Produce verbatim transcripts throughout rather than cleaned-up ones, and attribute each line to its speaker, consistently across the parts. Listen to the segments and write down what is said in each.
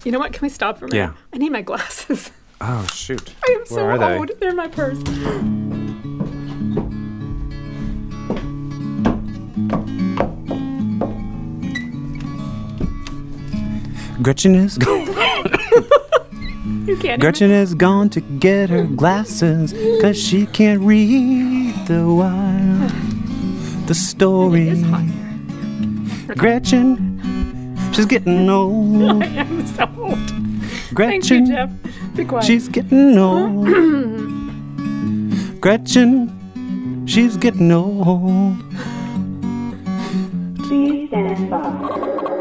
Speaker 1: You know what? Can we stop for a minute?
Speaker 2: Yeah.
Speaker 1: I need my glasses.
Speaker 2: Oh, shoot.
Speaker 1: I am
Speaker 2: Where
Speaker 1: so
Speaker 2: are they?
Speaker 1: old. They're in my purse.
Speaker 2: Gretchen is gone.
Speaker 1: You can't
Speaker 2: Gretchen is gone to get her glasses, 'cause she can't read the while. The story.
Speaker 1: It is hot here.
Speaker 2: Gretchen, she's getting old.
Speaker 1: I am so old.
Speaker 2: Gretchen,
Speaker 1: Thank you, Jeff. Be quiet.
Speaker 2: she's getting old. Gretchen, she's getting old.
Speaker 3: Please stand by.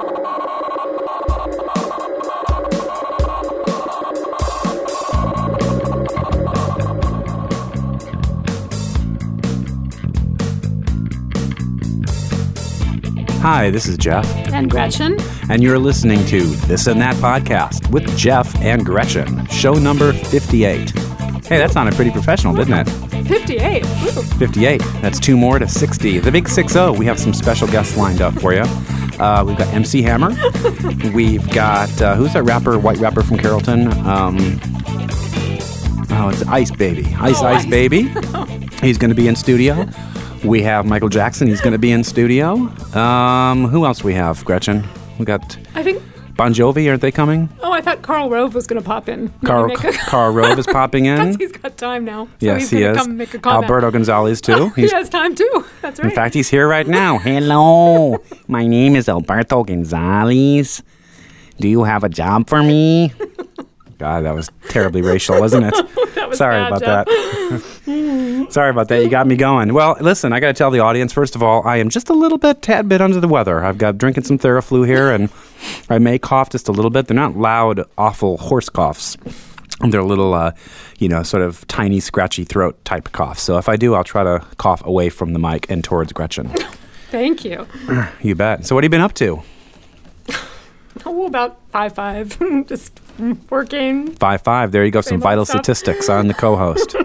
Speaker 2: Hi, this is Jeff,
Speaker 1: And Gretchen.
Speaker 2: and you're listening to This and That Podcast with Jeff and Gretchen, show number fifty-eight. Hey, that sounded pretty professional, didn't it?
Speaker 1: fifty-eight. Ooh.
Speaker 2: fifty-eight. That's two more to sixty. The big six oh. We have some special guests lined up for you. Uh, we've got M C Hammer. We've got, uh, who's that rapper, white rapper from Carrollton? Um, oh, it's Ice Baby. Ice
Speaker 1: Oh,
Speaker 2: Ice
Speaker 1: Ice.
Speaker 2: Baby. He's going to be in studio. We have Michael Jackson. He's going to be in studio. Um, who else we have, Gretchen? We got
Speaker 1: I think,
Speaker 2: Bon Jovi. Aren't they coming?
Speaker 1: oh, I thought Carl Rove was going to pop in. Maybe
Speaker 2: Carl,
Speaker 1: make a-
Speaker 2: Carl Rove is popping
Speaker 1: Because
Speaker 2: in.
Speaker 1: he's got time now. So
Speaker 2: Yes,
Speaker 1: he's
Speaker 2: he
Speaker 1: gonna
Speaker 2: is.
Speaker 1: Come and make a comment.
Speaker 2: Alberto Gonzalez, too.
Speaker 1: he
Speaker 2: He's
Speaker 1: has time too. That's right.
Speaker 2: In fact, he's here right now. Hello, my name is Alberto Gonzalez. Do you have a job for me? God, that was terribly racial, wasn't it?
Speaker 1: That was
Speaker 2: Sorry
Speaker 1: bad,
Speaker 2: about
Speaker 1: Jeff.
Speaker 2: that. Sorry about that. You got me going. Well, listen, I got to tell the audience, first of all, I am just a little bit, tad bit under the weather. I've got drinking some Theraflu here, and I may cough just a little bit. They're not loud, awful horse coughs. They're little, uh, you know, sort of tiny, scratchy throat type coughs. So if I do, I'll try to cough away from the mic and towards Gretchen.
Speaker 1: Thank you.
Speaker 2: You bet. So what have you been up to?
Speaker 1: Oh, about five five. Just working.
Speaker 2: Five five. There you go. Some
Speaker 1: Same old
Speaker 2: vital
Speaker 1: stuff.
Speaker 2: statistics on the co-host.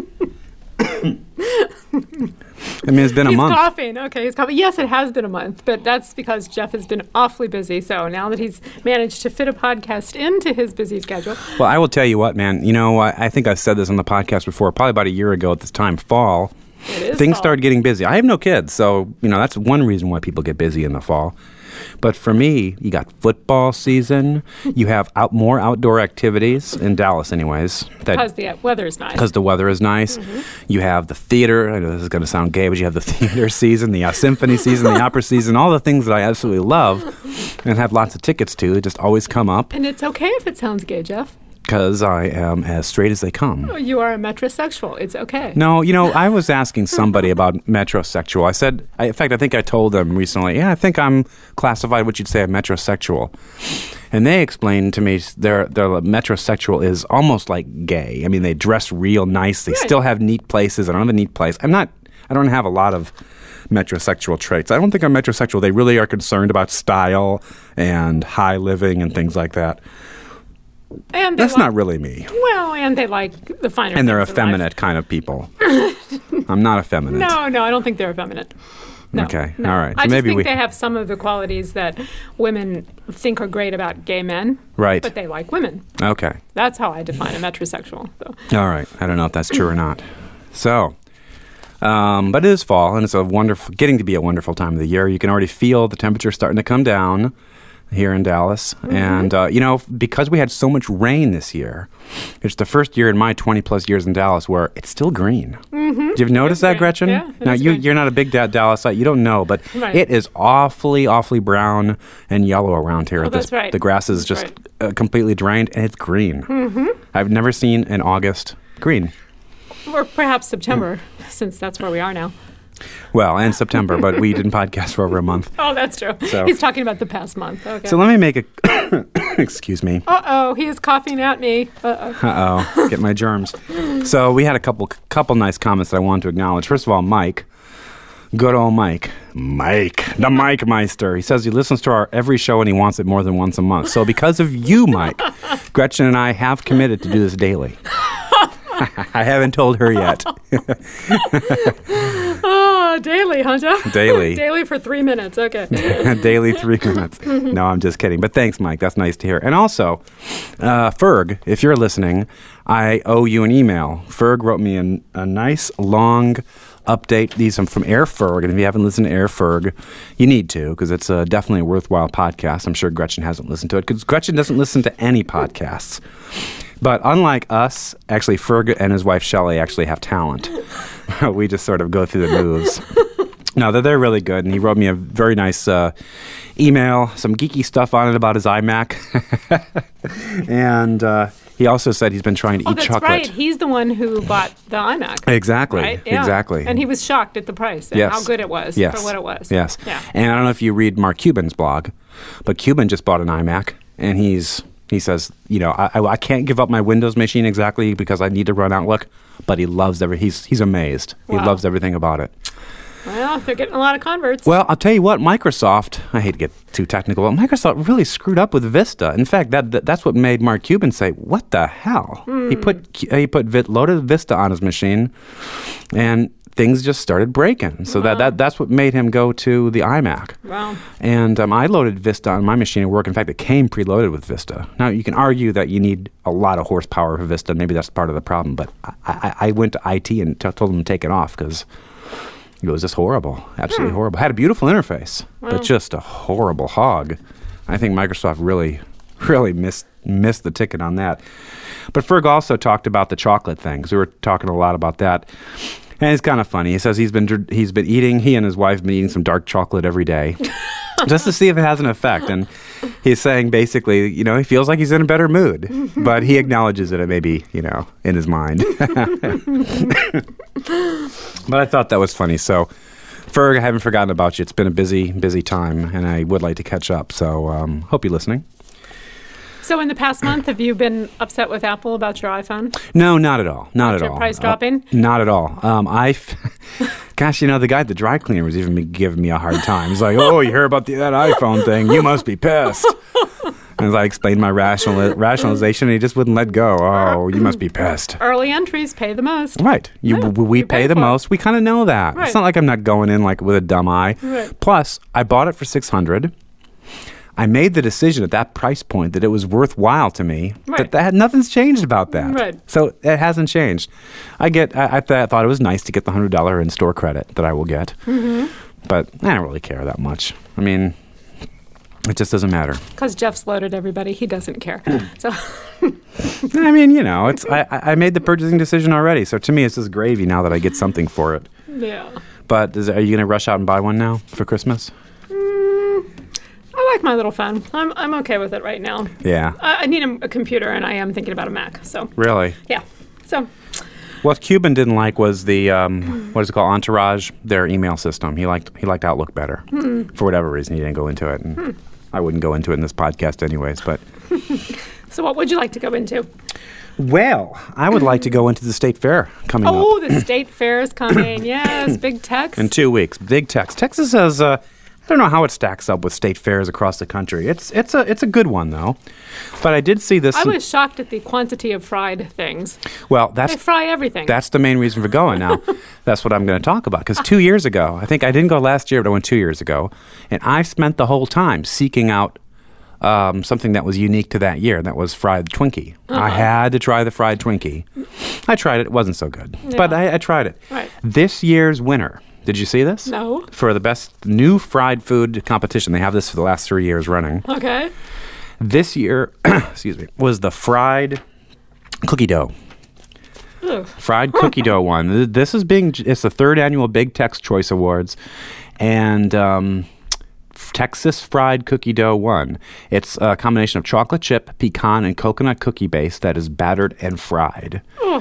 Speaker 2: I mean, it's been a
Speaker 1: He's
Speaker 2: month.
Speaker 1: coughing. Okay, he's coughing. Yes, it has been a month, but that's because Jeff has been awfully busy. So now that he's managed to fit a podcast into his busy schedule,
Speaker 2: Well, I will tell you what, man. You know, I, I think I've said this on the podcast before. Probably about a year ago at this time, fall.
Speaker 1: it is
Speaker 2: Things
Speaker 1: fall.
Speaker 2: started getting busy. I have no kids, so you know that's one reason why people get busy in the fall. But for me, you got football season. You have out more outdoor activities in Dallas, anyways. That
Speaker 1: because the weather's nice.
Speaker 2: because the weather is nice. You have the theater. I know this is going to sound gay, but you have the theater season, the uh, symphony season, the opera season, all the things that I absolutely love and have lots of tickets to. They just always come up
Speaker 1: And it's okay if it sounds gay, Jeff.
Speaker 2: because I am as straight as they come.
Speaker 1: Oh, you are a metrosexual. It's okay.
Speaker 2: No, you know, I was asking somebody about metrosexual. I said, I, in fact, I think I told them recently, yeah, I think I'm classified what you'd say a metrosexual. And they explained to me their their metrosexual is almost like gay. I mean, they dress real nice. They
Speaker 1: Right.
Speaker 2: still have neat places. I don't have a neat place. I'm not, I don't have a lot of metrosexual traits. I don't think I'm metrosexual. They really are concerned about style and high living and things like that.
Speaker 1: And they
Speaker 2: That's
Speaker 1: like,
Speaker 2: not really me.
Speaker 1: Well, and they like the finer
Speaker 2: And they're
Speaker 1: things in life.
Speaker 2: effeminate kind of people. I'm not effeminate.
Speaker 1: No, no, I don't think they're effeminate. No,
Speaker 2: Okay,
Speaker 1: no.
Speaker 2: all right. So
Speaker 1: I just
Speaker 2: maybe
Speaker 1: think
Speaker 2: we-
Speaker 1: they have some of the qualities that women think are great about gay men.
Speaker 2: Right.
Speaker 1: But they like women.
Speaker 2: Okay.
Speaker 1: That's how I define a metrosexual. So.
Speaker 2: All right. I don't know if that's true or not. So, um, but it is fall, and it's a wonderful, getting to be a wonderful time of the year. You can already feel the temperature starting to come down here in Dallas.
Speaker 1: Mm-hmm.
Speaker 2: And, uh, you know, because we had so much rain this year, it's the first year in my twenty plus years in Dallas where it's still green. Mm-hmm. Did you notice that,
Speaker 1: green.
Speaker 2: Gretchen?
Speaker 1: Yeah, it
Speaker 2: now,
Speaker 1: is
Speaker 2: you,
Speaker 1: green.
Speaker 2: you're not a big da- Dallasite. You don't know, but
Speaker 1: Right.
Speaker 2: it is awfully, awfully brown and yellow around here.
Speaker 1: Oh,
Speaker 2: at this,
Speaker 1: that's right.
Speaker 2: The grass is
Speaker 1: That's
Speaker 2: just
Speaker 1: right.
Speaker 2: uh, completely drained, and it's green. Mm-hmm. I've never seen an August green.
Speaker 1: Or perhaps September, since that's where we are now.
Speaker 2: Well, and September, but we didn't podcast for over a month.
Speaker 1: Oh, that's true.
Speaker 2: So-
Speaker 1: He's talking about the past month. Okay.
Speaker 2: So let me make a... excuse me.
Speaker 1: Uh-oh, he is coughing at me. Uh-oh.
Speaker 2: Uh-oh. Get my germs. So we had a couple couple nice comments that I wanted to acknowledge. First of all, Mike. Good old Mike. Mike. The Mike Meister. He says he listens to our every show and he wants it more than once a month. So because of you, Mike, Gretchen and I have committed to do this daily. I haven't told her yet.
Speaker 1: Oh, daily, huh, Jeff?
Speaker 2: Daily.
Speaker 1: Daily for three minutes. Okay.
Speaker 2: Daily three minutes. No, I'm just kidding. But thanks, Mike. That's nice to hear. And also, uh, Ferg, if you're listening, I owe you an email. Ferg wrote me an, a nice, long update. These are from Air Ferg, and if you haven't listened to Air Ferg, you need to, because it's a, definitely a worthwhile podcast. I'm sure Gretchen hasn't listened to it, because Gretchen doesn't listen to any podcasts. But unlike us, actually, Ferg and his wife Shelley actually have talent. We just sort of go through the moves. No, they're, they're really good, and he wrote me a very nice uh, email, some geeky stuff on it about his iMac. And uh, he also said he's been trying to
Speaker 1: oh,
Speaker 2: eat
Speaker 1: that's
Speaker 2: chocolate.
Speaker 1: right. He's the one who bought the iMac.
Speaker 2: Exactly,
Speaker 1: right? Yeah.
Speaker 2: exactly.
Speaker 1: And he was shocked at the price and
Speaker 2: yes.
Speaker 1: how good it was
Speaker 2: yes.
Speaker 1: for what it was.
Speaker 2: Yes.
Speaker 1: Yeah.
Speaker 2: And I don't know if you read Mark Cuban's blog, but Cuban just bought an iMac, and he's he says, you know, I, I can't give up my Windows machine exactly because I need to run Outlook, but he loves every. He's he's amazed.
Speaker 1: Wow.
Speaker 2: He loves everything about it.
Speaker 1: Well, they're getting a lot of converts.
Speaker 2: Well, I'll tell you what, Microsoft, I hate to get too technical, but Microsoft really screwed up with Vista. In fact, that, that that's what made Mark Cuban say, what the hell?
Speaker 1: Mm.
Speaker 2: He put he put vi- loaded Vista on his machine, and things just started breaking. So
Speaker 1: wow.
Speaker 2: that, that that's what made him go to the iMac.
Speaker 1: Wow.
Speaker 2: And um, I loaded Vista on my machine at work. In fact, it came preloaded with Vista. Now, you can argue that you need a lot of horsepower for Vista. Maybe that's part of the problem. But I, I, I went to I T and t- told them to take it off because it was just horrible. Absolutely hmm. horrible. Had a beautiful interface, wow. but just a horrible hog. I think Microsoft really, really missed missed the ticket on that. But Ferg also talked about the chocolate thing, because we were talking a lot about that. And it's kind of funny. He says he's been he's been eating, he and his wife have been eating some dark chocolate every day just to see if it has an effect. And he's saying basically, you know, he feels like he's in a better mood, but he acknowledges that it may be, you know, in his mind. But I thought that was funny. So, Ferg, I haven't forgotten about you. It's been a busy, busy time, and I would like to catch up. So, um, hope you're listening.
Speaker 1: So in the past month, have you been upset with Apple about your iPhone?
Speaker 2: No, not at all. Not
Speaker 1: With
Speaker 2: at
Speaker 1: your
Speaker 2: all.
Speaker 1: price dropping?
Speaker 2: Uh, not at all. Um, I, gosh, you know, the guy at the dry cleaner was even giving me a hard time. He's like, "Oh, you heard about the, that iPhone thing? You must be pissed." And as I explained my rational, rationalization, he just wouldn't let go. Oh, you must be pissed.
Speaker 1: Early entries pay the most.
Speaker 2: Right. You,
Speaker 1: Yeah,
Speaker 2: we
Speaker 1: you
Speaker 2: pay,
Speaker 1: pay
Speaker 2: the
Speaker 1: for it.
Speaker 2: most. We kind of know that.
Speaker 1: Right.
Speaker 2: It's not like I'm not going in like with a dumb eye.
Speaker 1: Right.
Speaker 2: Plus, I bought it for six hundred dollars. I made the decision at that price point that it was worthwhile to me.
Speaker 1: Right.
Speaker 2: That, that nothing's changed about that.
Speaker 1: Right.
Speaker 2: So it hasn't changed. I get. I, I, th- I thought it was nice to get the hundred dollar in store credit that I will get,
Speaker 1: Mm-hmm.
Speaker 2: but I don't really care that much. I mean, it just doesn't matter.
Speaker 1: Because Jeff's loaded everybody. He doesn't care. So
Speaker 2: I mean, you know, it's. I, I made the purchasing decision already, so to me, it's just gravy now that I get something for it.
Speaker 1: yeah.
Speaker 2: But is, are you going to rush out and buy one now for Christmas?
Speaker 1: Mm, I like my little phone. I'm I'm okay with it right now.
Speaker 2: Yeah.
Speaker 1: I, I need a, a computer, and I am thinking about a Mac. So
Speaker 2: Really?
Speaker 1: yeah. So
Speaker 2: What Cuban didn't like was the um, what is it called, Entourage, their email system. He liked he liked Outlook better
Speaker 1: hmm.
Speaker 2: for whatever reason. He didn't go into it, and
Speaker 1: Hmm.
Speaker 2: I wouldn't go into it in this podcast anyways. But
Speaker 1: so what would you like to go into?
Speaker 2: well, I would like to go into the state fair coming
Speaker 1: Oh,
Speaker 2: up
Speaker 1: the state fair is coming. Yes, big Tex.
Speaker 2: in two weeks. Big Tex. Texas has. Uh, I don't know how it stacks up with state fairs across the country. It's it's a it's a good one though. But I did see this.
Speaker 1: I was shocked at the quantity of fried things.
Speaker 2: well,
Speaker 1: They
Speaker 2: that's
Speaker 1: fry everything.
Speaker 2: That's the main reason for going now. That's what I'm going to talk about. Because two years ago, I think I didn't go last year, but I went two years ago, and I spent the whole time seeking out um, something that was unique to that year. And that was fried Twinkie.
Speaker 1: Uh-huh.
Speaker 2: I had to try the fried Twinkie. I tried it. It wasn't so good,
Speaker 1: Yeah.
Speaker 2: but I, I tried it.
Speaker 1: Right.
Speaker 2: This year's winner. Did you see this?
Speaker 1: No.
Speaker 2: For the best new fried food competition. They have this for the last three years running.
Speaker 1: Okay.
Speaker 2: This year, excuse me, was the fried cookie dough.
Speaker 1: Ugh.
Speaker 2: Fried cookie dough one. Th- This is being, it's the third annual Big Tex Choice Awards. And um, Texas Fried Cookie Dough won. It's a combination of chocolate chip, pecan, and coconut cookie base that is battered and fried.
Speaker 1: Ugh.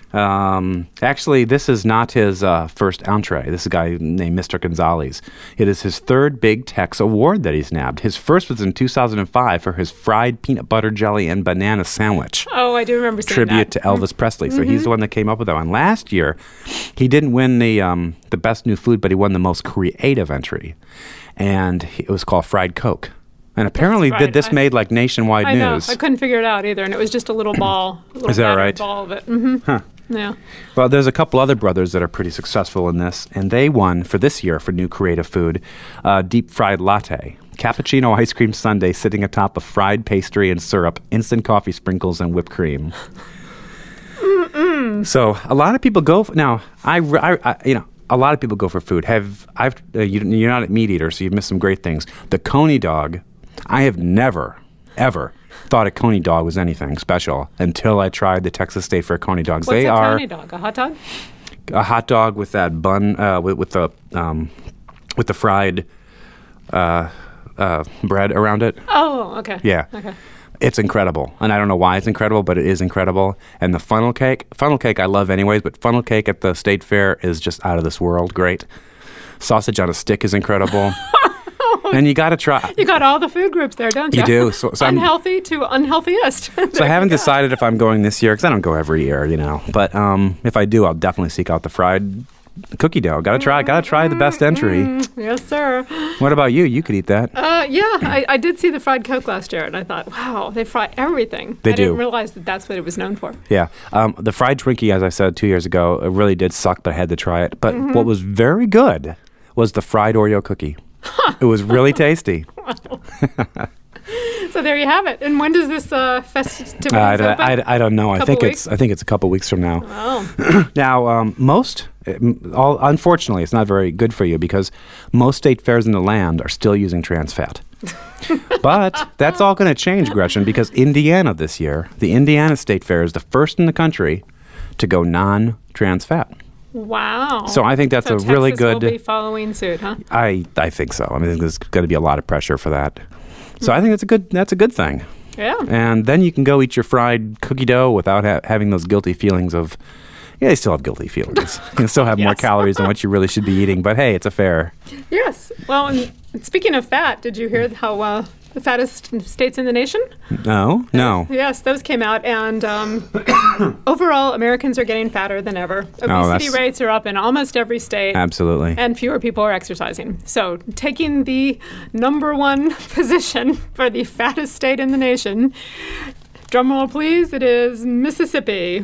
Speaker 2: Um, actually, this is not his uh, first entree. This is a guy named Mister Gonzalez. It is his third Big Tex award that he's nabbed. His first was in two thousand five for his fried peanut butter jelly and banana sandwich.
Speaker 1: Oh, I do remember seeing
Speaker 2: Tribute
Speaker 1: that.
Speaker 2: to Elvis Presley. So he's the one that came up with that one. Last year, he didn't win the um, the best new food, but he won the most creative entry, and he- it was called Fried Coke. And apparently,
Speaker 1: right.
Speaker 2: th- this
Speaker 1: I-
Speaker 2: made like nationwide
Speaker 1: I know.
Speaker 2: news.
Speaker 1: I couldn't figure it out either, and it was just a little ball. A little
Speaker 2: Is that
Speaker 1: battered
Speaker 2: right?
Speaker 1: Ball of it. Mm-hmm.
Speaker 2: Huh.
Speaker 1: Yeah.
Speaker 2: Well, there's a couple other brothers that are pretty successful in this, and they won for this year for new creative food, uh, deep fried latte, cappuccino ice cream sundae sitting atop of fried pastry and syrup, instant coffee sprinkles, and whipped cream. Mm-mm. So a lot of people go for, now. I, I, I you know. A lot of people go for food. Have I've uh, you, you're not a meat eater, so you've missed some great things. The Coney dog, I have never, ever thought a Coney dog was anything special until I tried the Texas State Fair Coney dogs.
Speaker 1: What's
Speaker 2: they
Speaker 1: a
Speaker 2: are
Speaker 1: Coney dog? A hot dog?
Speaker 2: A hot dog with that bun, uh, with, with the um, with the fried uh, uh, bread around it.
Speaker 1: Oh, okay.
Speaker 2: Yeah.
Speaker 1: Okay.
Speaker 2: It's incredible, and I don't know why it's incredible, but it is incredible. And the funnel cake, funnel cake I love anyways, but funnel cake at the State Fair is just out of this world. Great. Sausage on a stick is incredible. And you got to try.
Speaker 1: You got all the food groups there, don't you?
Speaker 2: You do. So, so
Speaker 1: Unhealthy to unhealthiest.
Speaker 2: So I haven't decided if I'm going this year, because I don't go every year, you know. But um, if I do, I'll definitely seek out the fried cookie dough. Got to try. Got to try the best entry.
Speaker 1: Mm, yes, sir.
Speaker 2: What about you? You could eat that.
Speaker 1: Uh, yeah, I, I did see the fried Coke last year, and I thought, wow, they fry everything.
Speaker 2: They
Speaker 1: I
Speaker 2: do.
Speaker 1: didn't realize that that's what it was known for.
Speaker 2: Yeah. Um, the fried Twinkie, as I said two years ago, it really did suck, but I had to try it. But
Speaker 1: Mm-hmm.
Speaker 2: what was very good was the fried Oreo cookie. It was really tasty.
Speaker 1: So there you have it. And when does this uh, festivities
Speaker 2: Uh, I,
Speaker 1: open?
Speaker 2: I, I don't know. I
Speaker 1: Couple
Speaker 2: think
Speaker 1: weeks?
Speaker 2: it's I think it's a couple weeks from now.
Speaker 1: Oh.
Speaker 2: Now, um, most, um, all, unfortunately, it's not very good for you because most state fairs in the land are still using trans fat. But that's all going to change, Gretchen, because Indiana this year, the Indiana State Fair is the first in the country to go non-trans fat.
Speaker 1: Wow.
Speaker 2: So I think that's
Speaker 1: so
Speaker 2: a really
Speaker 1: Texas
Speaker 2: good.
Speaker 1: will be following suit, huh?
Speaker 2: I I think so. I mean, there's going to be a lot of pressure for that. So I think that's a good that's a good thing.
Speaker 1: Yeah.
Speaker 2: And then you can go eat your fried cookie dough without ha- having those guilty feelings of, yeah, you still have guilty feelings. You can still have more
Speaker 1: Yes.
Speaker 2: calories than what you really should be eating. But hey, it's a fair.
Speaker 1: Yes. Well, and speaking of fat, did you hear how uh, the fattest states in the nation?
Speaker 2: No, no.
Speaker 1: Yes, those came out, and um, overall, Americans are getting fatter than ever. Obesity
Speaker 2: that's-
Speaker 1: rates are up in almost every state.
Speaker 2: Absolutely.
Speaker 1: And fewer people are exercising. So, taking the number one position for the fattest state in the nation, drumroll please, it is Mississippi.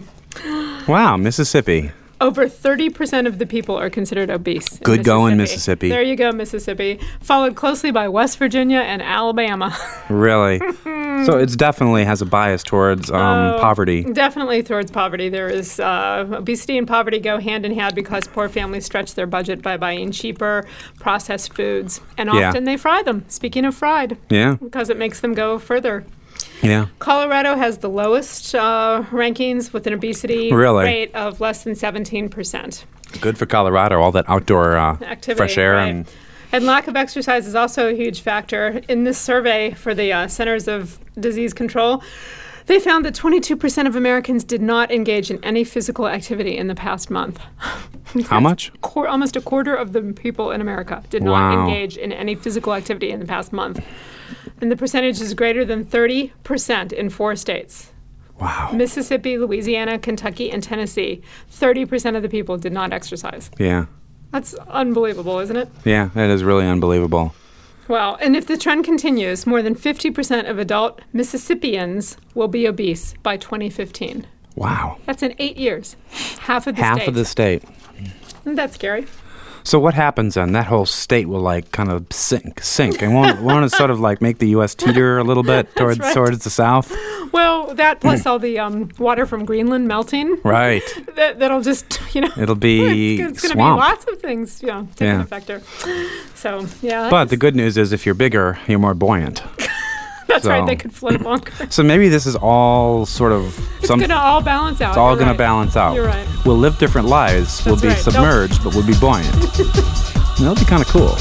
Speaker 2: Wow, Mississippi.
Speaker 1: Over thirty percent of the people are considered obese. in
Speaker 2: Good going, Mississippi.
Speaker 1: There you go, Mississippi. Followed closely by West Virginia and Alabama.
Speaker 2: Really? So it definitely has a bias towards um,
Speaker 1: Oh,
Speaker 2: poverty.
Speaker 1: Definitely towards poverty. There is uh, obesity and poverty go hand in hand because poor families stretch their budget by buying cheaper processed foods. And
Speaker 2: Yeah.
Speaker 1: often they fry them. Speaking of fried,
Speaker 2: Yeah,
Speaker 1: because it makes them go further.
Speaker 2: yeah.
Speaker 1: Colorado has the lowest uh, rankings with an obesity
Speaker 2: Really?
Speaker 1: rate of less than seventeen percent.
Speaker 2: Good for Colorado, all that outdoor uh,
Speaker 1: Activity,
Speaker 2: fresh air.
Speaker 1: right.
Speaker 2: and
Speaker 1: And lack of exercise is also a huge factor. In this survey for the uh, Centers of Disease Control, they found that twenty-two percent of Americans did not engage in any physical activity in the past month.
Speaker 2: How much?
Speaker 1: Qu- almost a quarter of the people in America did not
Speaker 2: Wow.
Speaker 1: engage in any physical activity in the past month. And the percentage is greater than thirty percent in four states.
Speaker 2: Wow.
Speaker 1: Mississippi, Louisiana, Kentucky, and Tennessee. thirty percent of the people did not exercise.
Speaker 2: Yeah.
Speaker 1: That's unbelievable, isn't it?
Speaker 2: Yeah, that is really unbelievable.
Speaker 1: Well, and if the trend continues, more than fifty percent of adult Mississippians will be obese by twenty fifteen.
Speaker 2: Wow.
Speaker 1: That's in eight years. Half of the
Speaker 2: Half
Speaker 1: state.
Speaker 2: of the state.
Speaker 1: Isn't that scary?
Speaker 2: So what happens then? That whole state will like kind of sink, sink, and won't want to sort of like make the U S teeter a little bit towards
Speaker 1: right.
Speaker 2: towards the south.
Speaker 1: Well, that plus all the um, water from Greenland melting.
Speaker 2: Right.
Speaker 1: That, that'll just, you know.
Speaker 2: It'll be
Speaker 1: It's, it's going to be
Speaker 2: swamp.
Speaker 1: lots of things, you know, taking
Speaker 2: Yeah.
Speaker 1: effect there. So, yeah.
Speaker 2: But the good news is, if you're bigger, you're more buoyant.
Speaker 1: That's right.
Speaker 2: so-
Speaker 1: They could float longer.
Speaker 2: So maybe this is all sort of
Speaker 1: It's
Speaker 2: some.
Speaker 1: going to all balance out.
Speaker 2: It's all
Speaker 1: You're
Speaker 2: going
Speaker 1: right.
Speaker 2: to balance out.
Speaker 1: You're right.
Speaker 2: We'll live different lives. we'll
Speaker 1: That's
Speaker 2: be
Speaker 1: right. Nope.
Speaker 2: submerged, but we'll be buoyant. That'll be kind of cool.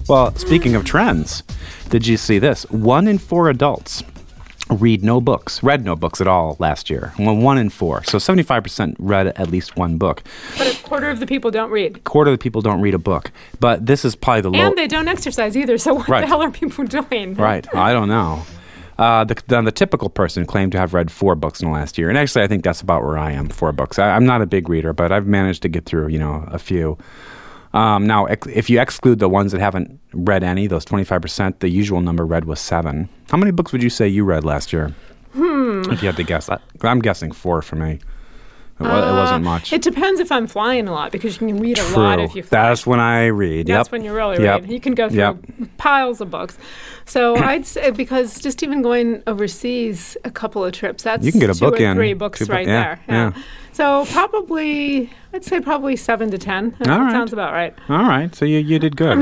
Speaker 2: Well, speaking of trends, did you see this? One in four adults read no books, read no books at all last year. Well, one in four. So seventy-five percent read at least one book.
Speaker 1: But a quarter of the people don't read.
Speaker 2: Quarter of the people don't read a book. But this is probably the low.
Speaker 1: And they don't exercise either. So what
Speaker 2: Right.
Speaker 1: the hell are people doing?
Speaker 2: Right. I don't know. Uh, the, the the typical person claimed to have read four books in the last year. And actually, I think that's about where I am, four books. I, I'm not a big reader, but I've managed to get through, you know, a few. Um, now, ex- if you exclude the ones that haven't read any, those twenty-five percent, the usual number read was seven. How many books would you say you read last year?
Speaker 1: Hmm.
Speaker 2: If you had to guess. I, I'm guessing four for me. It, wa- it wasn't much.
Speaker 1: It depends if I'm flying a lot because you can read a
Speaker 2: True.
Speaker 1: lot if you fly.
Speaker 2: That's when I read.
Speaker 1: That's
Speaker 2: yep.
Speaker 1: when you really
Speaker 2: Yep.
Speaker 1: read. You can go through
Speaker 2: Yep.
Speaker 1: piles of books. So I'd say because just even going overseas a couple of trips, that's
Speaker 2: You can get a
Speaker 1: two
Speaker 2: book
Speaker 1: or
Speaker 2: in.
Speaker 1: three books
Speaker 2: Two bu-
Speaker 1: right
Speaker 2: yeah,
Speaker 1: there.
Speaker 2: yeah.
Speaker 1: So probably, I'd say probably seven to ten. That
Speaker 2: All right.
Speaker 1: sounds about right.
Speaker 2: All right. So you, you did good.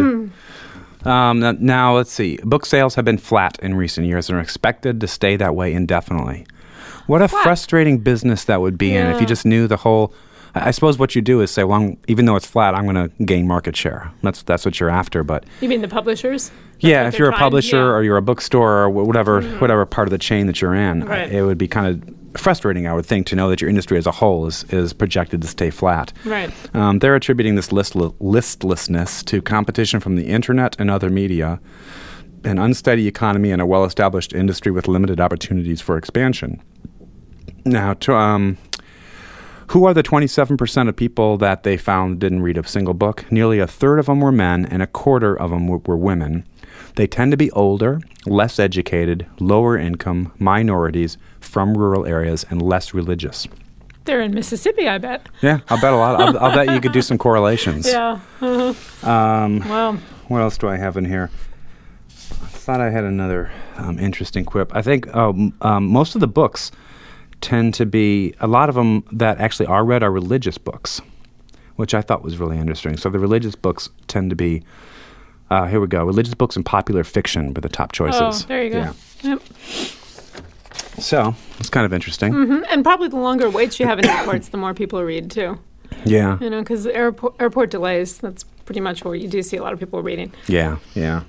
Speaker 2: um, n- now, let's see. Book sales have been flat in recent years and are expected to stay that way indefinitely. What a
Speaker 1: Flat.
Speaker 2: frustrating business that would be in if
Speaker 1: Yeah.
Speaker 2: you just knew the whole... I I suppose what you do is say, well, I'm- even though it's flat, I'm going to gain market share. That's that's what you're after. But
Speaker 1: You mean the publishers? That's
Speaker 2: yeah,
Speaker 1: what
Speaker 2: if
Speaker 1: they're
Speaker 2: you're a
Speaker 1: trying-
Speaker 2: publisher
Speaker 1: yeah.
Speaker 2: or you're a bookstore or wh- whatever whatever part of the chain that you're in,
Speaker 1: Right.
Speaker 2: it would be kind of frustrating, I would think, to know that your industry as a whole is, is projected to stay flat.
Speaker 1: Right.
Speaker 2: Um, they're attributing this listl- listlessness to competition from the internet and other media, an unsteady economy, and a well-established industry with limited opportunities for expansion. Now, to, um, who are the twenty-seven percent of people that they found didn't read a single book? Nearly a third of them were men, and a quarter of them were, were women. They tend to be older, less educated, lower income, minorities from rural areas, and less religious.
Speaker 1: They're in Mississippi, I bet.
Speaker 2: Yeah, I'll bet a lot. I'll, I'll bet you could do some correlations.
Speaker 1: Yeah. Uh-huh.
Speaker 2: Um,
Speaker 1: Well,
Speaker 2: what else do I have in here? I thought I had another um, interesting quip. I think um, um, most of the books tend to be, a lot of them that actually are read are religious books, which I thought was really interesting. So the religious books tend to be, uh, here we go, religious books and popular fiction were the top choices.
Speaker 1: oh, there you go.
Speaker 2: Yeah.
Speaker 1: Yep.
Speaker 2: So it's kind of interesting.
Speaker 1: Mhm. And probably the longer waits you have in airports, the more people read too.
Speaker 2: Yeah,
Speaker 1: You know, because airport airport delays. That's pretty much where you do see a lot of people reading.
Speaker 2: yeah, yeah.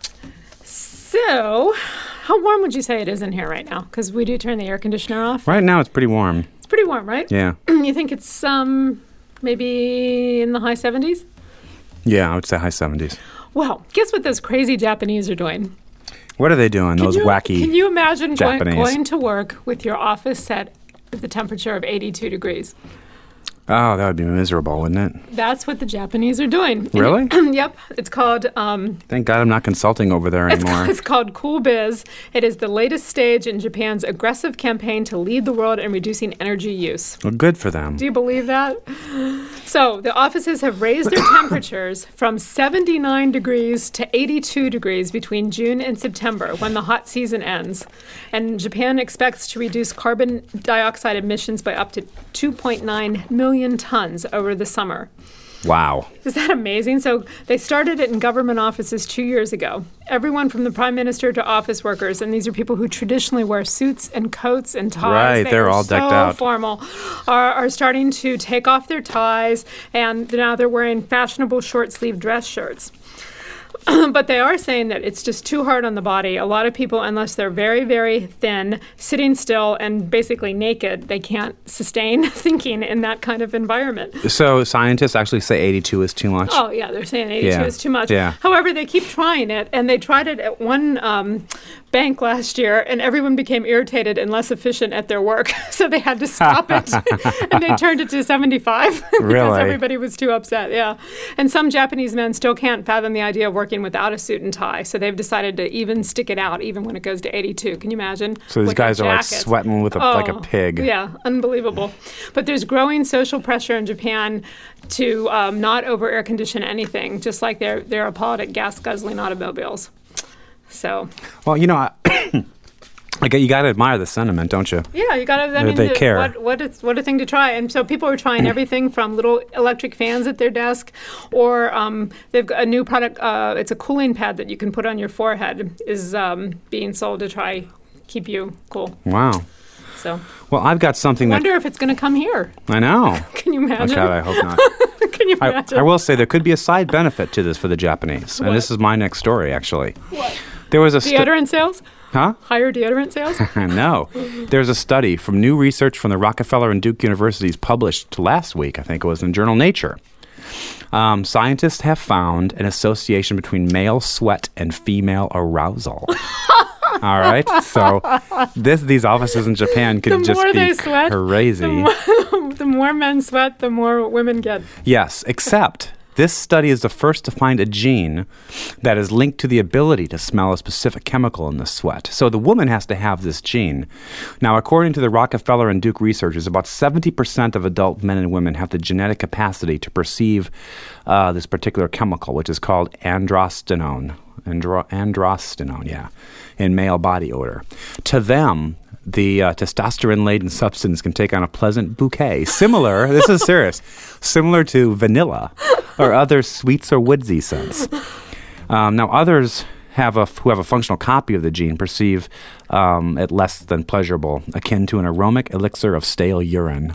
Speaker 1: So, how warm would you say it is in here right now? Because we do turn the air conditioner off.
Speaker 2: Right now it's pretty warm.
Speaker 1: It's pretty warm, right?
Speaker 2: Yeah,
Speaker 1: You think it's um maybe in the high seventies?
Speaker 2: yeah, I would say high seventies.
Speaker 1: Well, guess what those crazy Japanese are doing?
Speaker 2: What are they doing,
Speaker 1: Can
Speaker 2: those
Speaker 1: you,
Speaker 2: wacky...
Speaker 1: Can you imagine going,
Speaker 2: Japanese.
Speaker 1: going to work with your office set at the temperature of eighty-two degrees?
Speaker 2: Oh, that would be miserable, wouldn't it?
Speaker 1: That's what the Japanese are doing.
Speaker 2: Really?
Speaker 1: Yep. It's called um,
Speaker 2: Thank God I'm not consulting over there
Speaker 1: It's
Speaker 2: anymore.
Speaker 1: called, it's called Cool Biz. It is the latest stage in Japan's aggressive campaign to lead the world in reducing energy use.
Speaker 2: Well, good for them.
Speaker 1: Do you believe that? So the offices have raised their temperatures from seventy-nine degrees to eighty-two degrees between June and September when the hot season ends. And Japan expects to reduce carbon dioxide emissions by up to two point nine million tons over the summer.
Speaker 2: Wow.
Speaker 1: Is that amazing? So they started it in government offices two years ago. Everyone from the prime minister to office workers, and these are people who traditionally wear suits and coats and ties.
Speaker 2: Right,
Speaker 1: They
Speaker 2: they're
Speaker 1: are
Speaker 2: all decked
Speaker 1: so
Speaker 2: out.
Speaker 1: formal, are, are starting to take off their ties, and now they're wearing fashionable short-sleeve dress shirts. But they are saying that it's just too hard on the body. A lot of people, unless they're very, very thin, sitting still and basically naked, they can't sustain thinking in that kind of environment.
Speaker 2: So scientists actually say eighty-two is too much?
Speaker 1: Oh, yeah, they're saying eighty-two
Speaker 2: Yeah.
Speaker 1: is too much.
Speaker 2: Yeah.
Speaker 1: However, they keep trying it, and they tried it at one um, bank last year, and everyone became irritated and less efficient at their work, so they had to stop it, and they turned it to seventy-five because
Speaker 2: Really?
Speaker 1: everybody was too upset, yeah. And some Japanese men still can't fathom the idea of working without a suit and tie, so they've decided to even stick it out, even when it goes to eighty-two. Can you imagine?
Speaker 2: So these
Speaker 1: With a
Speaker 2: guys are like
Speaker 1: jacket.
Speaker 2: sweating with a, like a
Speaker 1: Oh,
Speaker 2: pig.
Speaker 1: Yeah, unbelievable. But there's growing social pressure in Japan to um, not over air condition anything, just like they're they're appalled at gas guzzling automobiles. So
Speaker 2: Well, you know, I, like you got to admire the sentiment, don't you?
Speaker 1: yeah, you got to. I
Speaker 2: They-
Speaker 1: mean,
Speaker 2: they
Speaker 1: the-
Speaker 2: care.
Speaker 1: What what is what a thing to try. And so people are trying everything from little electric fans at their desk, or um, they've got a new product. Uh, it's a cooling pad that you can put on your forehead. Is um, being sold to try keep you cool.
Speaker 2: Wow.
Speaker 1: So,
Speaker 2: Well, I've got something
Speaker 1: I
Speaker 2: that
Speaker 1: wonder if it's going to come here.
Speaker 2: I know.
Speaker 1: Can you
Speaker 2: Oh,
Speaker 1: imagine?
Speaker 2: God, I hope not.
Speaker 1: Can you
Speaker 2: I,
Speaker 1: imagine?
Speaker 2: I will say there could be a side benefit to this for the Japanese, and this is my next story. Actually,
Speaker 1: What?
Speaker 2: there was a stu-
Speaker 1: Deodorant sales?
Speaker 2: huh?
Speaker 1: Higher deodorant sales?
Speaker 2: No. There's a study from new research from the Rockefeller and Duke Universities published last week, I think it was in journal Nature. Um, scientists have found an association between male sweat and female arousal. All right. So this these offices in Japan could
Speaker 1: The
Speaker 2: just
Speaker 1: more
Speaker 2: be
Speaker 1: they sweat,
Speaker 2: crazy.
Speaker 1: The more, the more men sweat, the more women get.
Speaker 2: Yes, except this study is the first to find a gene that is linked to the ability to smell a specific chemical in the sweat. So the woman has to have this gene. Now, according to the Rockefeller and Duke researchers, about seventy percent of adult men and women have the genetic capacity to perceive uh, this particular chemical, which is called androstenone. Andro- androstenone, yeah, in male body odor. To them, the uh, testosterone-laden substance can take on a pleasant bouquet, similar, this is serious, similar to vanilla or other sweets or woodsy scents. Um, now, others have a, who have a functional copy of the gene perceive um, it less than pleasurable, akin to an aromatic elixir of stale urine.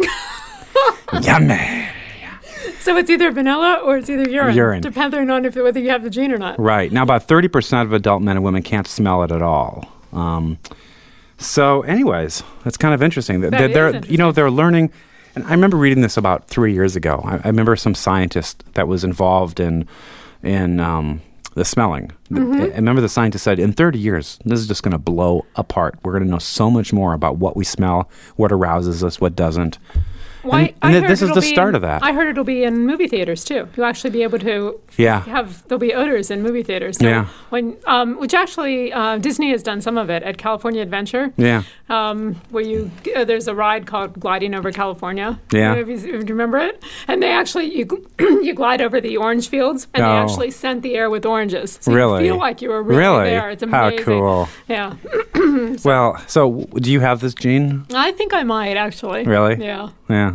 Speaker 2: Yummy!
Speaker 1: So it's either vanilla or it's either urine,
Speaker 2: Urine.
Speaker 1: depending on if whether you have the gene or not.
Speaker 2: Right. Now, about thirty percent of adult men and women can't smell it at all. Um, so, anyways, that's kind of interesting.
Speaker 1: That
Speaker 2: they're,
Speaker 1: is
Speaker 2: they're,
Speaker 1: interesting.
Speaker 2: You know, they're learning. And I remember reading this about three years ago. I, I remember some scientist that was involved in in um, the smelling.
Speaker 1: Mm-hmm.
Speaker 2: I remember the scientist said, in thirty years, this is just going to blow apart. We're going to know so much more about what we smell, what arouses us, what doesn't.
Speaker 1: Why,
Speaker 2: and and
Speaker 1: I
Speaker 2: th-
Speaker 1: heard
Speaker 2: this is
Speaker 1: it'll
Speaker 2: the
Speaker 1: be
Speaker 2: start
Speaker 1: in-
Speaker 2: of that.
Speaker 1: I heard it'll be in movie theaters too. You'll actually be able to
Speaker 2: Yeah.
Speaker 1: have, there'll be odors in movie theaters. So
Speaker 2: Yeah.
Speaker 1: When, um, which actually, uh, Disney has done some of it at California Adventure.
Speaker 2: Yeah.
Speaker 1: Um, where you, uh, there's a ride called Gliding Over California.
Speaker 2: Yeah.
Speaker 1: If you, if you remember it? And they actually, you gl- you glide over the orange fields and they
Speaker 2: Oh.
Speaker 1: actually scent the air with oranges. So
Speaker 2: Really?
Speaker 1: you feel like you were really,
Speaker 2: Really?
Speaker 1: there. It's
Speaker 2: How
Speaker 1: amazing.
Speaker 2: cool.
Speaker 1: Yeah.
Speaker 2: Well, so w- do you have this gene?
Speaker 1: I think I might actually.
Speaker 2: Really?
Speaker 1: Yeah.
Speaker 2: Yeah.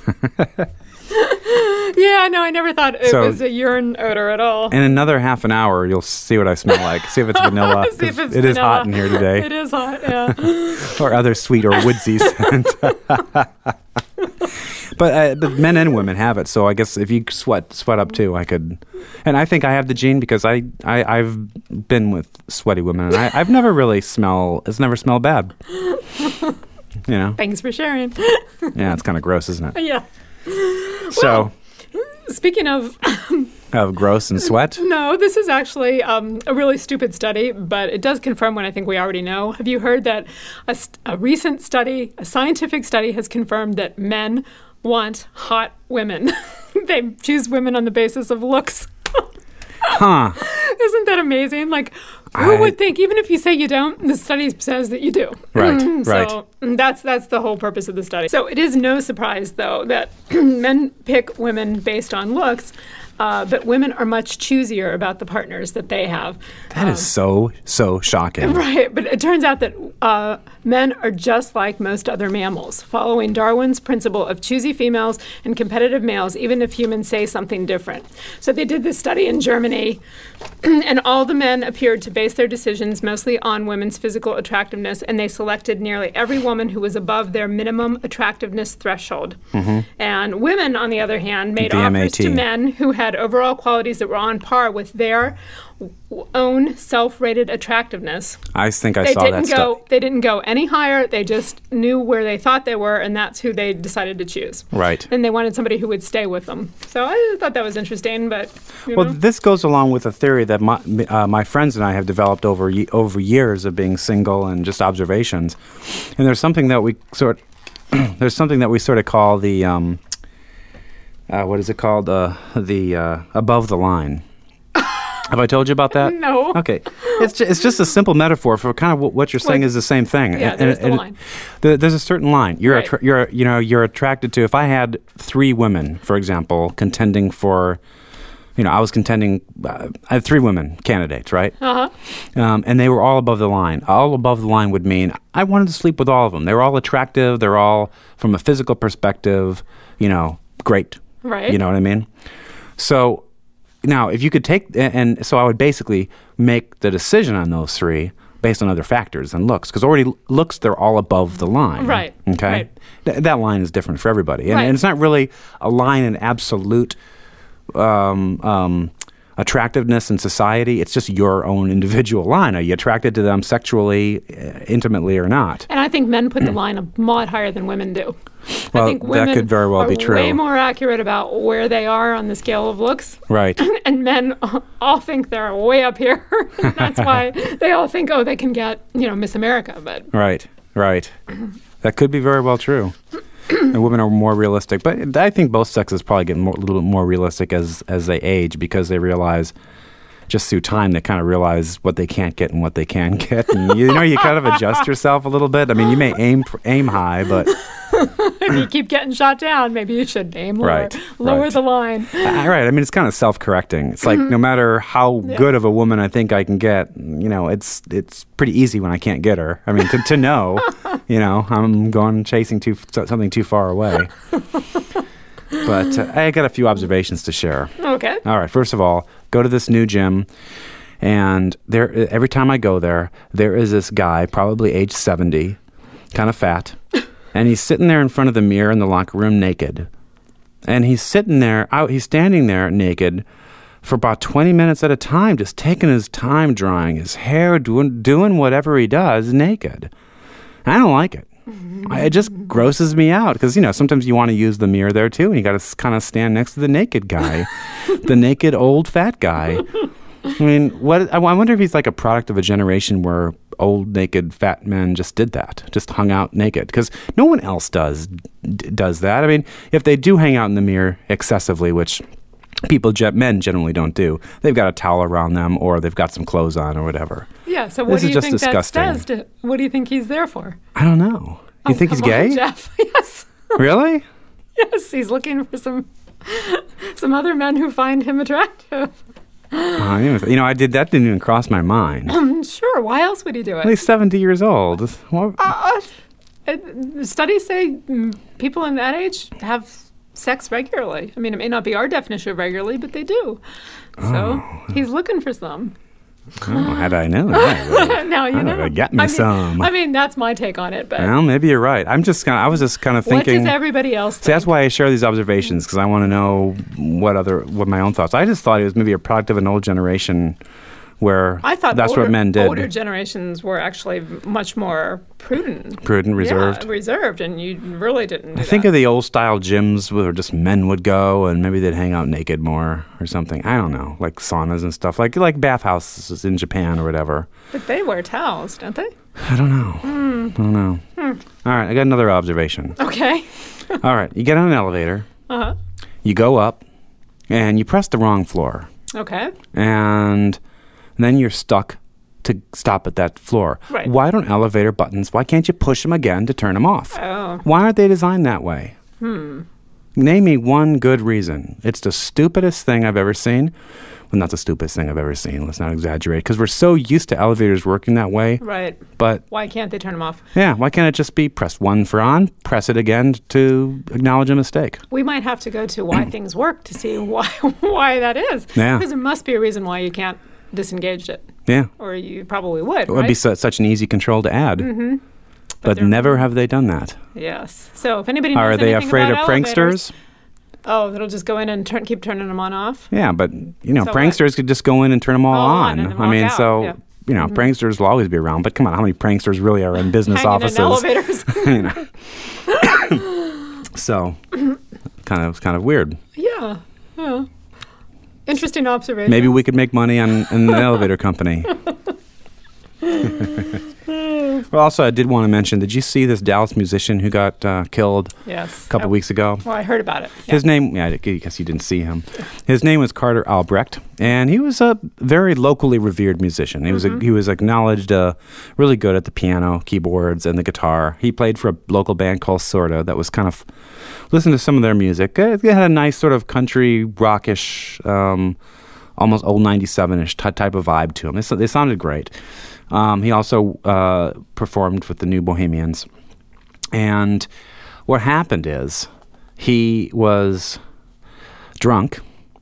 Speaker 1: Yeah, no, I never thought it
Speaker 2: So-
Speaker 1: was a urine odor at all.
Speaker 2: In another half an hour, you'll see what I smell like. See if it's vanilla.
Speaker 1: See if
Speaker 2: 'cause
Speaker 1: it's
Speaker 2: it is
Speaker 1: vanilla.
Speaker 2: hot in here today.
Speaker 1: It is hot, yeah.
Speaker 2: Or other sweet or woodsy scent. But, uh, but men and women have it, so I guess if you sweat sweat up too, I could. And I think I have the gene because I, I I've been with sweaty women, and I, I've never really smell. It's never smelled bad. You know.
Speaker 1: Thanks for sharing.
Speaker 2: Yeah, it's kind of gross, isn't it?
Speaker 1: Yeah.
Speaker 2: So,
Speaker 1: Speaking of,
Speaker 2: of gross and sweat.
Speaker 1: no, this is actually um, a really stupid study, but it does confirm what I think we already know. Have you heard that a, st- a recent study, a scientific study, has confirmed that men want hot women? They choose women on the basis of looks.
Speaker 2: Huh.
Speaker 1: Isn't that amazing? Like, who
Speaker 2: I-
Speaker 1: would think? Even if you say you don't, the study says that you do.
Speaker 2: Right, right.
Speaker 1: So mm, that's that's the whole purpose of the study. So it is no surprise, though, that men pick women based on looks, uh, but women are much choosier about the partners that they have.
Speaker 2: That is so, so shocking.
Speaker 1: Right, but it turns out that uh, men are just like most other mammals, following Darwin's principle of choosy females and competitive males, even if humans say something different. So they did this study in Germany, and all the men appeared to base their decisions mostly on women's physical attractiveness, and they selected nearly every woman who was above their minimum attractiveness threshold. And women, on the other hand, made
Speaker 2: The
Speaker 1: offers to
Speaker 2: M A T.
Speaker 1: men who had overall qualities that were on par with their w- own self-rated attractiveness.
Speaker 2: I think I
Speaker 1: They
Speaker 2: saw
Speaker 1: didn't
Speaker 2: that
Speaker 1: go.
Speaker 2: stuff.
Speaker 1: They didn't go any higher. They just knew where they thought they were, and that's who they decided to choose.
Speaker 2: Right.
Speaker 1: And they wanted somebody who would stay with them. So I thought that was interesting. But you
Speaker 2: Well,
Speaker 1: know.
Speaker 2: this goes along with a theory that my, uh, my friends and I have developed over ye- over years of being single and just observations. And there's something that we sort there's something that we sort of call the um, uh, what is it called uh, the uh, above the line. Have I told you about that?
Speaker 1: No.
Speaker 2: Okay. It's just, it's just a simple metaphor for kind of what, what you're saying
Speaker 1: Like-
Speaker 2: is the same thing.
Speaker 1: Yeah,
Speaker 2: And-
Speaker 1: there's
Speaker 2: and-
Speaker 1: the line.
Speaker 2: the- there's a certain line. You're
Speaker 1: Right.
Speaker 2: attra- you're you know you're attracted to. If I had three women, for example, contending for, you know, I was contending. Uh, I had three women candidates, right?
Speaker 1: Uh huh.
Speaker 2: Um, and they were all above the line. All above the line would mean I wanted to sleep with all of them. They were all attractive. They're all, from a physical perspective, you know, great.
Speaker 1: Right.
Speaker 2: You know what I mean? So now, if you could take, and, and so I would basically make the decision on those three based on other factors than looks. Because already looks, they're all above the line.
Speaker 1: Right.
Speaker 2: Okay?
Speaker 1: Right.
Speaker 2: Th- that line is different for everybody. And,
Speaker 1: Right.
Speaker 2: and it's not really a line in absolute um, um, attractiveness in society. It's just your own individual line. Are you attracted to them sexually, uh, intimately, or not?
Speaker 1: And I think men put the line a lot higher than women do.
Speaker 2: Well,
Speaker 1: I think
Speaker 2: that
Speaker 1: women
Speaker 2: could very well
Speaker 1: are
Speaker 2: be true.
Speaker 1: way more accurate about where they are on the scale of looks.
Speaker 2: Right.
Speaker 1: And men all think they're way up here. That's why they all think, oh, they can get, you know, Miss America. But
Speaker 2: Right, right. That could be very well true. And women are more realistic. But I think both sexes probably get more, a little more realistic as, as they age because they realize, just through time, they kind of realize what they can't get and what they can get. And, you know, you kind of adjust yourself a little bit. I mean, you may aim aim high, but...
Speaker 1: if you keep getting shot down, maybe you should aim lower,
Speaker 2: Right,
Speaker 1: lower
Speaker 2: right.
Speaker 1: the line.
Speaker 2: Uh, right. I mean, it's kind of self-correcting. It's like no matter how
Speaker 1: Yeah.
Speaker 2: good of a woman I think I can get, you know, it's it's pretty easy when I can't get her. I mean, to, to know, you know, I'm going chasing too something too far away. But uh, I got a few observations to share.
Speaker 1: Okay.
Speaker 2: All right. First of all, go to this new gym, and there every time I go there, there is this guy, probably age seventy, kind of fat, and he's sitting there in front of the mirror in the locker room naked. And he's sitting there, out. He's standing there naked for about twenty minutes at a time, just taking his time drying his hair, doing doing whatever he does naked. I don't like it. I- It just grosses me out because, you know, sometimes you want to use the mirror there too, and you got to kind of stand next to the naked guy, the naked old fat guy. I mean, what? I I wonder if he's like a product of a generation where old naked fat men just did that, just hung out naked, because no one else does d- does that. I mean, if they do hang out in the mirror excessively, which people, ge- men generally don't do, they've got a towel around them or they've got some clothes on or whatever.
Speaker 1: Yeah, so what
Speaker 2: This
Speaker 1: do
Speaker 2: is
Speaker 1: you
Speaker 2: just
Speaker 1: think
Speaker 2: disgusting.
Speaker 1: that says to, what do you think he's there for?
Speaker 2: I don't know. You
Speaker 1: Oh,
Speaker 2: think he's
Speaker 1: come on,
Speaker 2: gay?
Speaker 1: Jeff. Yes.
Speaker 2: Really?
Speaker 1: Yes, he's looking for some some other men who find him attractive.
Speaker 2: Oh, I didn't even- you know, I did that. Didn't even cross my mind.
Speaker 1: Um, sure, why else would he do it?
Speaker 2: At least seventy years old. What?
Speaker 1: Uh, uh, studies say mm, people in that age have sex regularly. I mean, it may not be our definition of regularly, but they do. So he's looking for some.
Speaker 2: Oh, had I known that.
Speaker 1: Now you
Speaker 2: I
Speaker 1: know.
Speaker 2: don't know, get me
Speaker 1: I mean,
Speaker 2: some.
Speaker 1: I mean, that's my take on it. But
Speaker 2: Well, maybe you're right. I'm just kind of, I was just kind of
Speaker 1: what
Speaker 2: thinking.
Speaker 1: does everybody else
Speaker 2: See,
Speaker 1: think?
Speaker 2: that's why I share these observations, because I want to know what other, what my own thoughts. I just thought it was maybe a product of an old generation where
Speaker 1: I thought
Speaker 2: that's
Speaker 1: older,
Speaker 2: what men did.
Speaker 1: older generations were actually much more prudent.
Speaker 2: Prudent, reserved.
Speaker 1: Yeah, reserved, and you really didn't do
Speaker 2: I think
Speaker 1: that.
Speaker 2: of the old style gyms where just men would go and maybe they'd hang out naked more or something. I don't know, like saunas and stuff, like like bathhouses in Japan or whatever.
Speaker 1: But they wear towels, don't they?
Speaker 2: I don't know. I don't know. All right, I got another observation.
Speaker 1: Okay.
Speaker 2: All right, you get on an elevator,
Speaker 1: Uh-huh.
Speaker 2: you go up, and you press the wrong floor.
Speaker 1: Okay.
Speaker 2: And then you're stuck to stop at that floor.
Speaker 1: Right.
Speaker 2: Why don't elevator buttons, why can't you push them again to turn them off?
Speaker 1: Oh.
Speaker 2: Why aren't they designed that way? Hmm. Name me one good reason. It's the stupidest thing I've ever seen. Well, not the stupidest thing I've ever seen. Let's not exaggerate. Because we're so used to elevators working that way.
Speaker 1: Right.
Speaker 2: But,
Speaker 1: Why can't they turn them off?
Speaker 2: yeah, why can't it just be press one for on, press it again to acknowledge a mistake?
Speaker 1: We might have to go to why things work to see why why that is.
Speaker 2: Yeah.
Speaker 1: Because there must be a reason why you can't disengage it,
Speaker 2: Yeah.
Speaker 1: or you probably would.
Speaker 2: It would
Speaker 1: right?
Speaker 2: be su- such an easy control to add. Mm-hmm. But,
Speaker 1: they're-
Speaker 2: never have they done that.
Speaker 1: Yes. So if anybody knows
Speaker 2: Are they
Speaker 1: anything
Speaker 2: afraid of
Speaker 1: about
Speaker 2: pranksters?
Speaker 1: elevators- Oh, that'll just go in and turn, keep turning them on off.
Speaker 2: Yeah, but, you know,
Speaker 1: So
Speaker 2: pranksters
Speaker 1: what?
Speaker 2: could just go in and turn them all
Speaker 1: All on
Speaker 2: on.
Speaker 1: and then
Speaker 2: I
Speaker 1: walk
Speaker 2: mean,
Speaker 1: out,
Speaker 2: so,
Speaker 1: yeah. Mm-hmm.
Speaker 2: you know, pranksters will always be around. But come on, how many pranksters really are in business
Speaker 1: Hanging
Speaker 2: offices?
Speaker 1: in elevators.
Speaker 2: You know. So, kind of, kind of weird.
Speaker 1: Yeah. Yeah. Interesting observation.
Speaker 2: Maybe we could make money on, on an elevator company. Well, also, I did want to mention, did you see this Dallas musician who got uh, killed
Speaker 1: Yes.
Speaker 2: a couple
Speaker 1: I,
Speaker 2: weeks ago?
Speaker 1: Well, I heard about it. Yeah.
Speaker 2: His name, yeah, I guess you didn't see him. His name was Carter Albrecht, and he was a very locally revered musician. He was a, he was acknowledged, uh, really good at the piano, keyboards, and the guitar. He played for a local band called Sorta that was kind of, listen to some of their music. It had a nice sort of country rockish, um, almost old ninety-seven-ish ty- type of vibe to them. They, they sounded great. Um, he also uh, performed with the New Bohemians. And what happened is he was drunk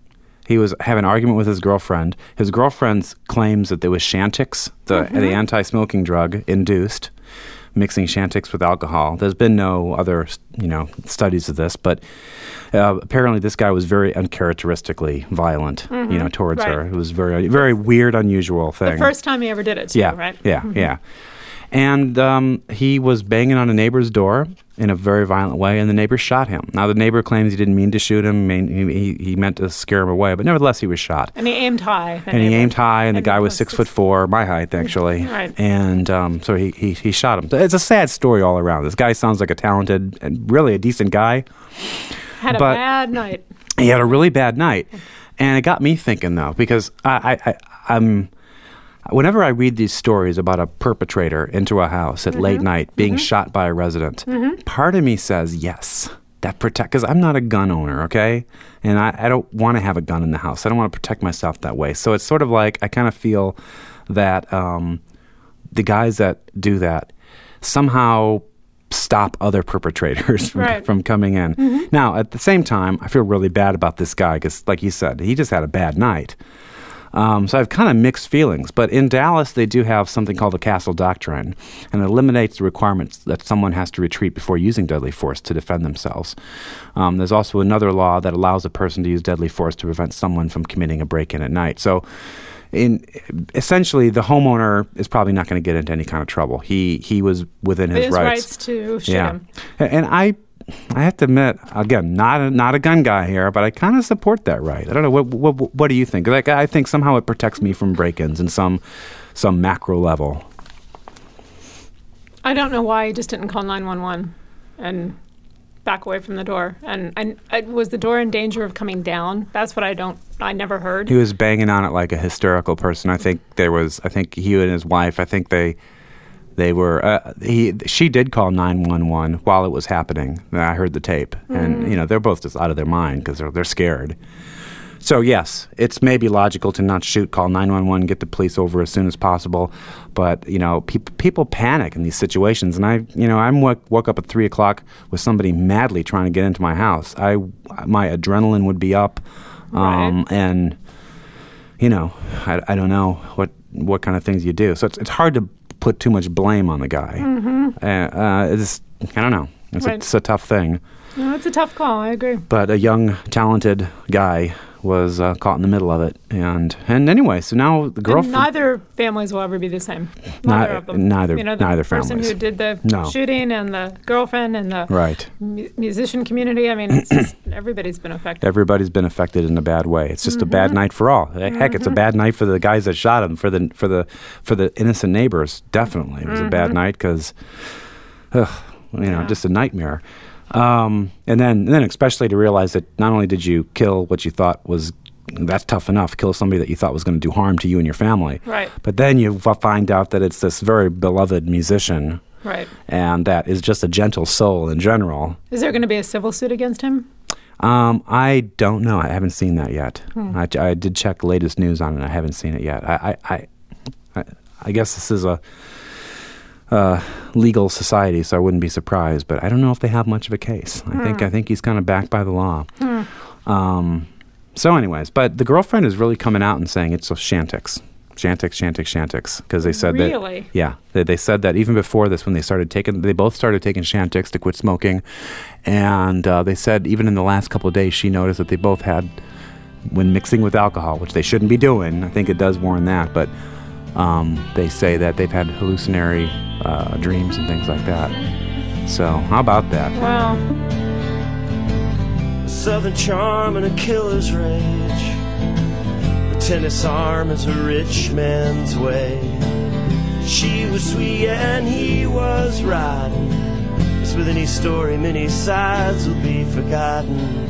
Speaker 2: He was having an argument with his girlfriend. His girlfriend claims that there was Chantix, the, mm-hmm. the anti-smoking drug, induced, mixing Chantix with alcohol. There's been no other, you know, studies of this, but uh, apparently this guy was very uncharacteristically violent, mm-hmm. you know, towards right. her. It was very, very weird, unusual thing.
Speaker 1: The first time he ever did it, too,
Speaker 2: yeah,
Speaker 1: right?
Speaker 2: Yeah, mm-hmm. yeah. And um, he was banging on a neighbor's door in a very violent way, and the neighbor shot him. Now, the neighbor claims he didn't mean to shoot him. He, he, he meant to scare him away, but nevertheless, he was shot.
Speaker 1: And he aimed high.
Speaker 2: And neighbor. he aimed high, and, and the guy was six, six foot four, my height, actually.
Speaker 1: Right.
Speaker 2: And um, so he, he, he shot him. It's a sad story all around. This guy sounds like a talented and really a decent guy.
Speaker 1: Had a bad night.
Speaker 2: He had a really bad night. And it got me thinking, though, because I, I, I, I'm... Whenever I read these stories about a perpetrator into a house at mm-hmm. late night being mm-hmm. shot by a resident, mm-hmm. part of me says, yes, that protect, because I'm not a gun owner, okay? And I, I don't want to have a gun in the house. I don't want to protect myself that way. So it's sort of like I kind of feel that um, the guys that do that somehow stop other perpetrators from,
Speaker 1: right.
Speaker 2: from coming in. Mm-hmm. Now, at the same time, I feel really bad about this guy because, like you said, he just had a bad night. Um, so I have kind of mixed feelings. But in Dallas, they do have something called the Castle Doctrine, and it eliminates the requirements that someone has to retreat before using deadly force to defend themselves. Um, there's also another law that allows a person to use deadly force to prevent someone from committing a break-in at night. So in essentially, the homeowner is probably not going to get into any kind of trouble. He he was within his,
Speaker 1: his
Speaker 2: rights.
Speaker 1: rights to shoot
Speaker 2: yeah.
Speaker 1: him.
Speaker 2: And I... I have to admit, again, not a, not a gun guy here, but I kind of support that right. I don't know. What what, what do you think? Like, I think somehow it protects me from break-ins in some some macro level.
Speaker 1: I don't know why he just didn't call nine one one and back away from the door. And, and, and was the door in danger of coming down? That's what I don't. I never heard.
Speaker 2: He was banging on it like a hysterical person. I think there was. I think he and his wife. I think they. They were. Uh, he. She did call nine one one while it was happening. I heard the tape, mm. and you know they're both just out of their mind because they're they're scared. So yes, it's maybe logical to not shoot, call nine one one, get the police over as soon as possible. But you know, people people panic in these situations, and I, you know, I woke, woke up at three o'clock with somebody madly trying to get into my house. I my adrenaline would be up, um, right. and you know, I, I don't know what what kind of things you do. So it's it's hard to put too much blame on the guy. Mm-hmm. Uh, uh, it's, I don't know. It's, right. a, it's a tough thing.
Speaker 1: No, it's a tough call. I agree.
Speaker 2: But a young, talented guy was uh, caught in the middle of it. And and anyway, so now the girlfriend...
Speaker 1: And neither families will ever be the same. Neither
Speaker 2: Not,
Speaker 1: of them.
Speaker 2: Neither,
Speaker 1: you know, the
Speaker 2: neither
Speaker 1: person
Speaker 2: families.
Speaker 1: who did the
Speaker 2: no.
Speaker 1: shooting and the girlfriend and the
Speaker 2: right.
Speaker 1: mu- musician community. I mean, it's just, everybody's been affected.
Speaker 2: Everybody's been affected in a bad way. It's just mm-hmm. a bad night for all. Heck, mm-hmm. it's a bad night for the guys that shot him, for the for the for the innocent neighbors. Definitely, it was mm-hmm. a bad night because, you know, yeah. just a nightmare. Um, and then, and then especially to realize that not only did you kill what you thought was, that's tough enough, kill somebody that you thought was going to do harm to you and your family.
Speaker 1: Right.
Speaker 2: But then you f- find out that it's this very beloved musician.
Speaker 1: Right.
Speaker 2: And that is just a gentle soul in general.
Speaker 1: Is there going to be a civil suit against him?
Speaker 2: Um, I don't know. I haven't seen that yet. Hmm. I, I did check the latest news on it. I haven't seen it yet. I, I, I, I guess this is a... Uh, legal society, so I wouldn't be surprised. But I don't know if they have much of a case. I hmm. think I think he's kind of backed by the law. Hmm. Um, so, anyways, but the girlfriend is really coming out and saying it's a Chantix, Chantix, Chantix, Chantix, because they said
Speaker 1: really?
Speaker 2: that.
Speaker 1: Really?
Speaker 2: Yeah, they, they said that even before this, when they started taking, they both started taking Chantix to quit smoking, and uh, they said even in the last couple of days, she noticed that they both had, when mixing with alcohol, which they shouldn't be doing. I think it does warn that, but. Um, they say that they've had hallucinatory uh, dreams and things like that. So, how about that?
Speaker 1: Wow.
Speaker 3: A southern charm and a killer's rage. A tennis arm is a rich man's way. She was sweet and he was rotten. As with any story, many sides will be forgotten.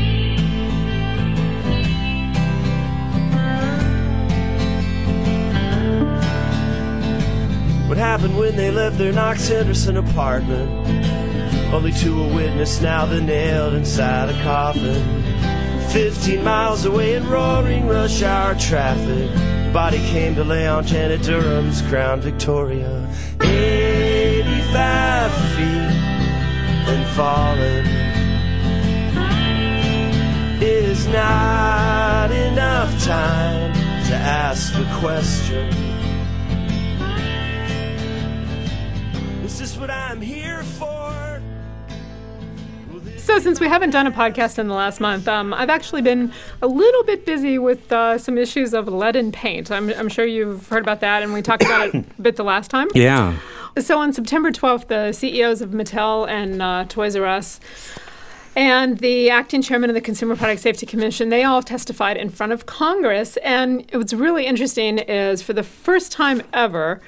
Speaker 3: What happened when they left their Knox Henderson apartment? Only to a witness, now they're nailed inside a coffin. Fifteen miles away in roaring rush hour traffic, body came to lay on Janet Durham's Crown Victoria. Eighty-five feet and falling is not enough. ask the question. Is this what I'm here for?
Speaker 1: So since we haven't done a podcast in the last month, um, I've actually been a little bit busy with uh, some issues of lead in paint. I'm, I'm sure you've heard about that, and we talked about it a bit the last time.
Speaker 2: Yeah.
Speaker 1: So on September twelfth, the C E Os of Mattel and uh, Toys R Us and the acting chairman of the Consumer Product Safety Commission, they all testified in front of Congress. And what's really interesting is for the first time ever,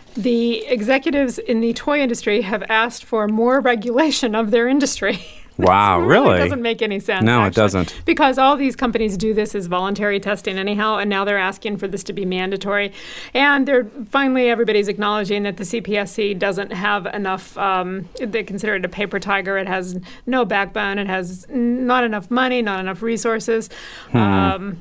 Speaker 1: the executives in the toy industry have asked for more regulation of their industry.
Speaker 2: Wow,
Speaker 1: really?
Speaker 2: really?
Speaker 1: Doesn't make any sense.
Speaker 2: No,
Speaker 1: actually,
Speaker 2: it doesn't.
Speaker 1: Because all these companies do this as voluntary testing anyhow, and now they're asking for this to be mandatory. And they're finally, everybody's acknowledging that the C P S C doesn't have enough, um, they consider it a paper tiger. It has no backbone. It has not enough money, not enough resources.
Speaker 2: Hmm.
Speaker 1: Um,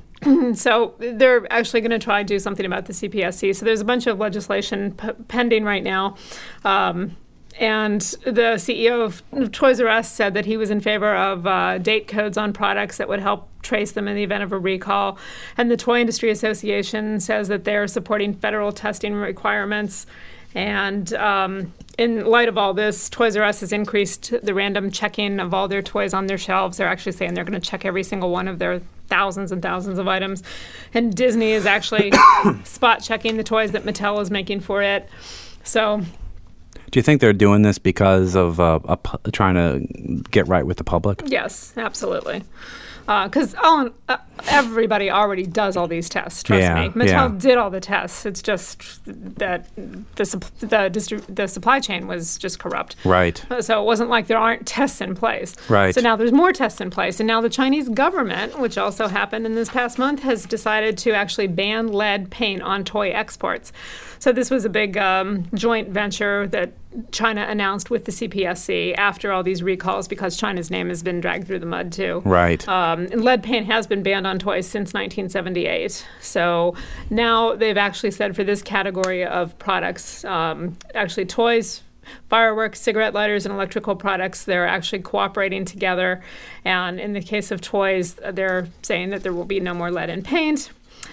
Speaker 1: So they're actually going to try to do something about the C P S C. So there's a bunch of legislation p- pending right now. Um, and the C E O of Toys R Us said that he was in favor of uh, date codes on products that would help trace them in the event of a recall. And the Toy Industry Association says that they're supporting federal testing requirements. And um, in light of all this, Toys R Us has increased the random checking of all their toys on their shelves. They're actually saying they're going to check every single one of their thousands and thousands of items. And Disney is actually spot checking the toys that Mattel is making for it. So,
Speaker 2: do you think they're doing this because of uh, a pu- trying to get right with the public?
Speaker 1: yes, absolutely. Because uh, uh, everybody already does all these tests, trust
Speaker 2: Yeah,
Speaker 1: me. Mattel
Speaker 2: yeah.
Speaker 1: did all the tests. It's just that the, sup- the, distri- the supply chain was just corrupt.
Speaker 2: Right.
Speaker 1: Uh, So it wasn't like there aren't tests in place.
Speaker 2: Right.
Speaker 1: So now there's more tests in place. And now the Chinese government, which also happened in this past month, has decided to actually ban lead paint on toy exports. So this was a big um, joint venture that China announced with the C P S C after all these recalls because China's name has been dragged through the mud too.
Speaker 2: Right.
Speaker 1: Um, and lead paint has been banned on toys since nineteen seventy-eight. So now they've actually said for this category of products, um, actually toys, fireworks, cigarette lighters, and electrical products, they're actually cooperating together. And in the case of toys, they're saying that there will be no more lead in paint.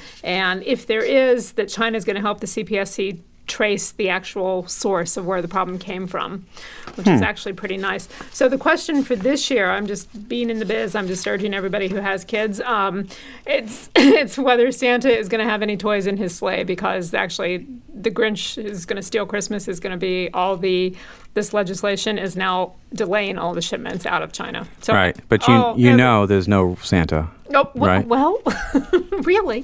Speaker 1: And if there is, that China's going to help the C P S C trace the actual source of where the problem came from, which
Speaker 2: Hmm.
Speaker 1: is actually pretty nice. So the question for this year, I'm just being in the biz, I'm just urging everybody who has kids, um, it's it's whether Santa is going to have any toys in his sleigh, because actually the Grinch is going to steal Christmas is going to be all the, this legislation is now delaying all the shipments out of China. So,
Speaker 2: Right. But you
Speaker 1: oh,
Speaker 2: you
Speaker 1: every-
Speaker 2: know there's no Santa.
Speaker 1: Oh, w-
Speaker 2: right?
Speaker 1: well, really?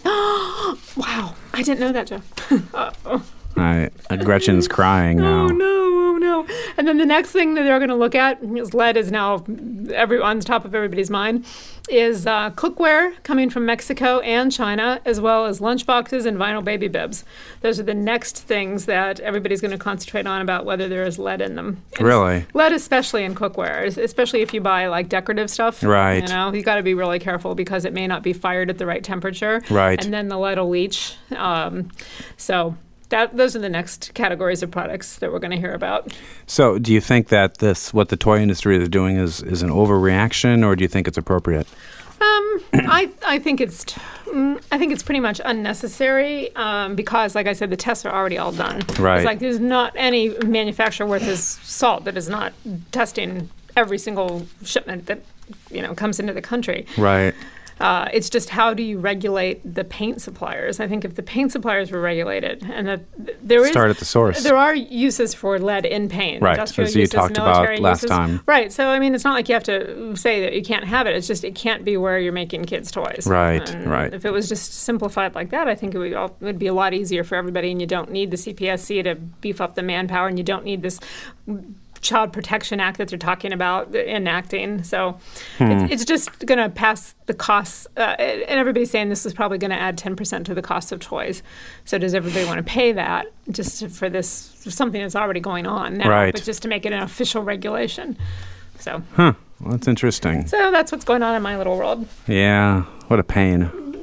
Speaker 1: Wow, I didn't know that, Joe. Uh-oh.
Speaker 2: I, uh, Gretchen's crying now.
Speaker 1: Oh, no, oh, no. And then the next thing that they're going to look at, because lead is now every, on top of everybody's mind, is uh, cookware coming from Mexico and China, as well as lunchboxes and vinyl baby bibs. Those are the next things that everybody's going to concentrate on about whether there is lead in them. And
Speaker 2: Really?
Speaker 1: lead, especially in cookware, es- especially if you buy like decorative stuff.
Speaker 2: Right.
Speaker 1: You know, you got to be really careful because it may not be fired at the right temperature.
Speaker 2: Right.
Speaker 1: And then the lead will leach. Um, so. That, those are the next categories of products that we're going to hear about.
Speaker 2: So, do you think that this, what the toy industry is doing, is, is an overreaction, or do you think it's appropriate?
Speaker 1: Um, I I think it's t- mm, I think it's pretty much unnecessary um, because, like I said, the tests are already all done.
Speaker 2: Right.
Speaker 1: It's like there's not any manufacturer worth his salt that is not testing every single shipment that you know comes into the country.
Speaker 2: Right.
Speaker 1: Uh, it's just how do you regulate the paint suppliers? I think if the paint suppliers were regulated, and that there is
Speaker 2: Start at the source.
Speaker 1: there are uses for lead in paint,
Speaker 2: Right,
Speaker 1: industrial
Speaker 2: as you
Speaker 1: uses,
Speaker 2: talked about
Speaker 1: military
Speaker 2: last
Speaker 1: uses.
Speaker 2: time.
Speaker 1: Right. So I mean, it's not like you have to say that you can't have it. It's just it can't be where you're making kids' toys.
Speaker 2: Right,
Speaker 1: And
Speaker 2: right.
Speaker 1: If it was just simplified like that, I think it would, all, it would be a lot easier for everybody, and you don't need the C P S C to beef up the manpower, and you don't need this Child Protection Act that they're talking about enacting. So
Speaker 2: Hmm.
Speaker 1: it's, it's just going to pass the costs. Uh, and everybody's saying this is probably going to add ten percent to the cost of toys. So does everybody want to pay that just to, for this for something that's already going on now,
Speaker 2: Right.
Speaker 1: but just to make it an official regulation? So,
Speaker 2: Huh. Well, that's interesting.
Speaker 1: so that's what's going on in my little world.
Speaker 2: Yeah. What a pain.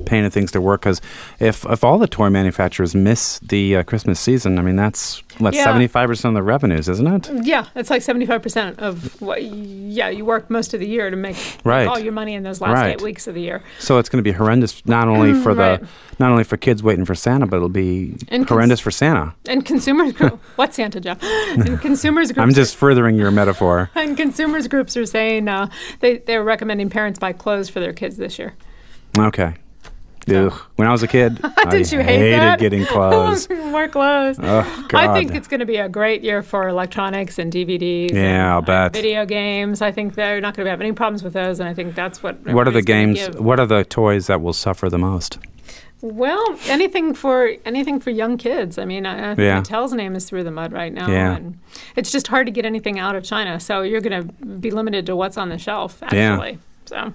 Speaker 2: pain of things to work because if if all the toy manufacturers miss the uh, Christmas season, I mean that's what
Speaker 1: Yeah.
Speaker 2: seventy-five percent of the revenues, isn't it?
Speaker 1: Yeah, it's like seventy-five percent of what, yeah, you work most of the year to make
Speaker 2: Right.
Speaker 1: all your money in those last
Speaker 2: Right.
Speaker 1: eight weeks of the year.
Speaker 2: So it's going to be horrendous, not only for
Speaker 1: right.
Speaker 2: the not only for kids waiting for Santa, but it'll be
Speaker 1: And cons-
Speaker 2: horrendous for Santa.
Speaker 1: And consumers group, what Santa, Jeff? And consumers groups
Speaker 2: I'm just furthering your metaphor.
Speaker 1: are, and consumers groups are saying uh, they they're recommending parents buy clothes for their kids this year.
Speaker 2: Okay. Ugh. When I was a kid, I
Speaker 1: Didn't you hate
Speaker 2: hated
Speaker 1: that?
Speaker 2: getting clothes.
Speaker 1: More clothes.
Speaker 2: Oh, God.
Speaker 1: I think it's going to be a great year for electronics and D V Ds.
Speaker 2: Yeah,
Speaker 1: and,
Speaker 2: I'll
Speaker 1: uh,
Speaker 2: bet.
Speaker 1: Video games. I think they're not going to have any problems with those, and I think that's what.
Speaker 2: What are the
Speaker 1: everybody's gonna
Speaker 2: games?
Speaker 1: give.
Speaker 2: What are the toys that will suffer the most?
Speaker 1: Well, anything for anything for young kids. I mean, I, I think
Speaker 2: Yeah.
Speaker 1: Mattel's name is through the mud right now,
Speaker 2: Yeah.
Speaker 1: and it's just hard to get anything out of China. So you're going to be limited to what's on the shelf,
Speaker 2: Yeah.
Speaker 1: actually. So.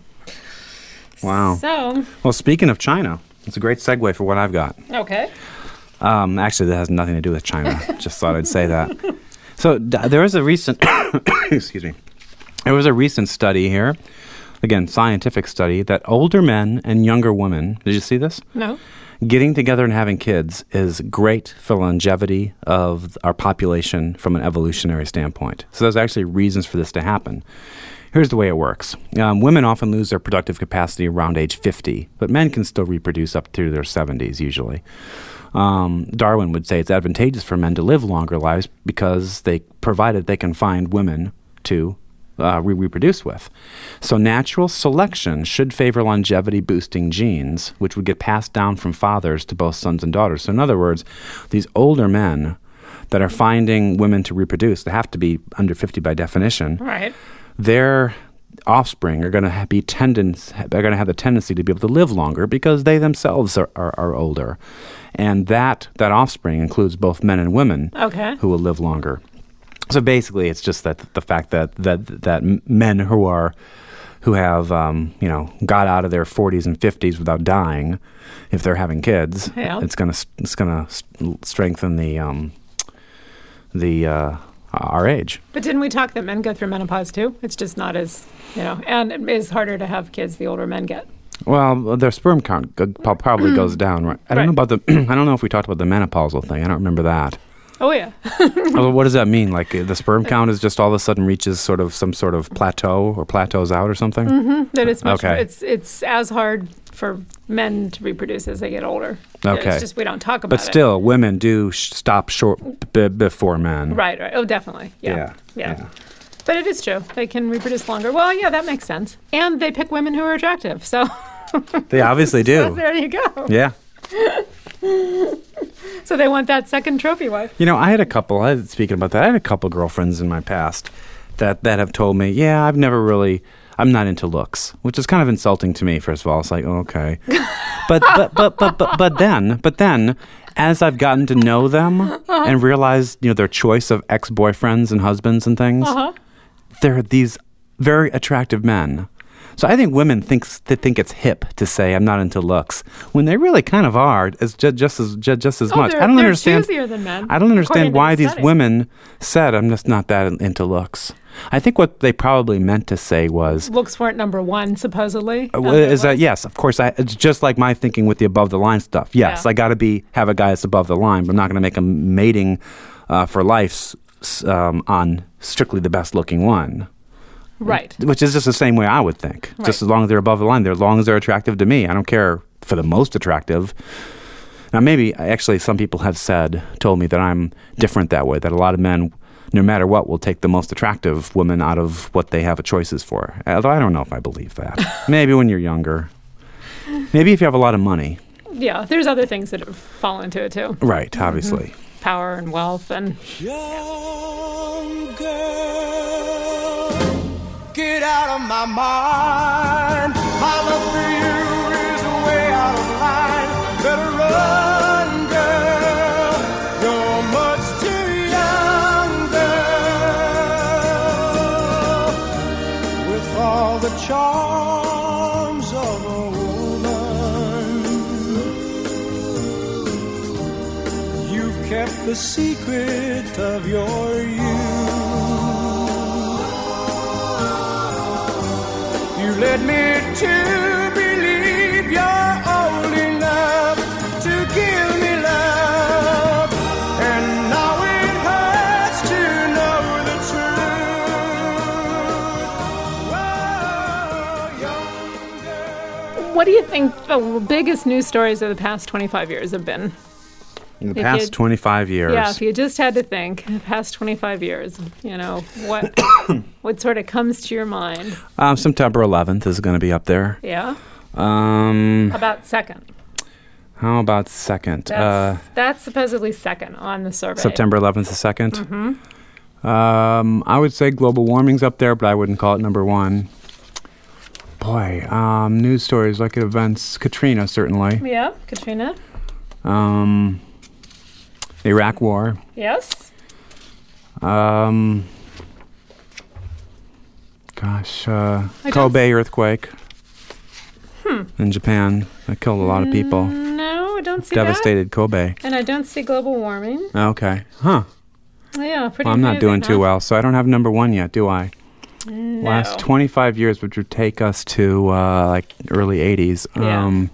Speaker 2: Wow.
Speaker 1: So
Speaker 2: Well, speaking of China, it's a great segue for what I've got.
Speaker 1: okay.
Speaker 2: Um, actually, that has nothing to do with China. Just thought I'd say that. So d- there was a recent, excuse me, there was a recent study here, again, scientific study, that older men and younger women, did you see this?
Speaker 1: No.
Speaker 2: Getting together and having kids is great for longevity of our population from an evolutionary standpoint. So there's actually reasons for this to happen. Here's the way it works. Um, women often lose their productive capacity around age fifty, but men can still reproduce up through their seventies usually. Um, Darwin would say it's advantageous for men to live longer lives because they, provided they can find women to uh, re- reproduce with. So natural selection should favor longevity-boosting genes, which would get passed down from fathers to both sons and daughters. So in other words, these older men that are finding women to reproduce, they have to be under fifty by definition,
Speaker 1: Right.
Speaker 2: their offspring are going to be tendons. They're going to have the tendency to be able to live longer because they themselves are, are, are older, and that that offspring includes both men and women
Speaker 1: Okay.
Speaker 2: who will live longer. So basically, it's just that the fact that that that men who are who have um, you know got out of their forties and fifties without dying, if they're having kids,
Speaker 1: Yeah.
Speaker 2: it's gonna it's gonna strengthen the um, the uh, our age.
Speaker 1: But didn't we talk that men go through menopause too? It's just not as, you know, and it is harder to have kids the older men get.
Speaker 2: Well, their sperm count go- pro- probably goes down. Right? I don't know about the. I don't know if we talked about the menopausal thing. I don't remember that.
Speaker 1: Oh, yeah.
Speaker 2: Well, what does that mean? Like uh, the sperm count is just all of a sudden reaches sort of some sort of plateau or plateaus out or something?
Speaker 1: Mm-hmm. That it's much,
Speaker 2: Okay.
Speaker 1: it's it's as hard for men to reproduce as they get older.
Speaker 2: Okay.
Speaker 1: It's just we don't talk about
Speaker 2: But still, women do sh- stop short b- before men.
Speaker 1: it. Right, right. Oh, definitely. Yeah.
Speaker 2: Yeah,
Speaker 1: Yeah.
Speaker 2: yeah.
Speaker 1: But it is true. They can reproduce longer. Well, yeah, that makes sense. And they pick women who are attractive. So
Speaker 2: They obviously do.
Speaker 1: there you go.
Speaker 2: Yeah.
Speaker 1: So they want that second trophy wife.
Speaker 2: You know, I had a couple, I, speaking about that, I had a couple girlfriends in my past that, that have told me, yeah, I've never really, I'm not into looks, which is kind of insulting to me, first of all. It's like, oh, okay. But, but, but, but, but, but then, but then, as I've gotten to know them
Speaker 1: Uh-huh.
Speaker 2: and realized, you know, their choice of ex-boyfriends and husbands and things,
Speaker 1: Uh-huh.
Speaker 2: they're these very attractive men. So I think women thinks they think it's hip to say I'm not into looks when they really kind of are, as ju- just as ju- just as
Speaker 1: Oh,
Speaker 2: much.
Speaker 1: they're,
Speaker 2: I don't
Speaker 1: they're
Speaker 2: understand.
Speaker 1: choosier than men.
Speaker 2: I don't
Speaker 1: according
Speaker 2: understand
Speaker 1: to
Speaker 2: why
Speaker 1: the
Speaker 2: these
Speaker 1: study.
Speaker 2: women said I'm just not that in- into looks. I think what they probably meant to say was,
Speaker 1: Looks weren't number one, supposedly.
Speaker 2: uh,
Speaker 1: Um, it
Speaker 2: is that
Speaker 1: was.
Speaker 2: yes, of course. I, it's just like my thinking with the above the line stuff. Yes,
Speaker 1: Yeah.
Speaker 2: I got to be have a guy that's above the line, but I'm not going to make him mating uh, for life s- s- um, on strictly the best looking one.
Speaker 1: Right.
Speaker 2: Which is just the same way I would think.
Speaker 1: Right.
Speaker 2: Just as long as they're above the line, they're, as long as they're attractive to me. I don't care for the most attractive. Now, maybe actually some people have said, told me that I'm different that way, that a lot of men, no matter what, will take the most attractive woman out of what they have choices for. Although I don't know if I believe that. Maybe when you're younger. Maybe if you have a lot of money.
Speaker 1: Yeah, there's other things that fall into it too.
Speaker 2: Right, obviously.
Speaker 1: Power and wealth and
Speaker 3: Young girl, get out of my mind. My love for you is way out of line. Better run, girl. You're much too young, girl. With all the charms of a woman, you've kept the secret of your youth. You led me to believe you're older
Speaker 1: do you think the biggest news stories of the past twenty-five years have been?
Speaker 2: In the
Speaker 1: If
Speaker 2: past
Speaker 1: you-
Speaker 2: twenty-five years.
Speaker 1: Yeah, if you just had to think, the past twenty-five years, you know, what what sort of comes to your mind?
Speaker 2: Um, September eleventh is going to be up there.
Speaker 1: Yeah?
Speaker 2: Um,
Speaker 1: How about second?
Speaker 2: how about second?
Speaker 1: That's,
Speaker 2: Uh,
Speaker 1: that's supposedly second on the survey.
Speaker 2: September eleventh is second.
Speaker 1: Mm-hmm.
Speaker 2: Um, I would say global warming's up there, but I wouldn't call it number one. Boy, um, news stories like at events. Katrina, certainly.
Speaker 1: Yeah, Katrina.
Speaker 2: Um, Iraq War.
Speaker 1: Yes.
Speaker 2: Um, gosh, uh,
Speaker 1: I don't-
Speaker 2: Kobe earthquake in Japan. That killed a lot of people.
Speaker 1: No, I don't see
Speaker 2: Devastated Kobe.
Speaker 1: that. And I don't see global warming.
Speaker 2: Okay. Huh.
Speaker 1: Yeah, pretty
Speaker 2: Well, I'm not
Speaker 1: amazing,
Speaker 2: doing too
Speaker 1: huh?
Speaker 2: well, so I don't have number one yet, do I?
Speaker 1: No.
Speaker 2: Last twenty-five years, which would take us to uh, like early eighties.
Speaker 1: Yeah.
Speaker 2: Um,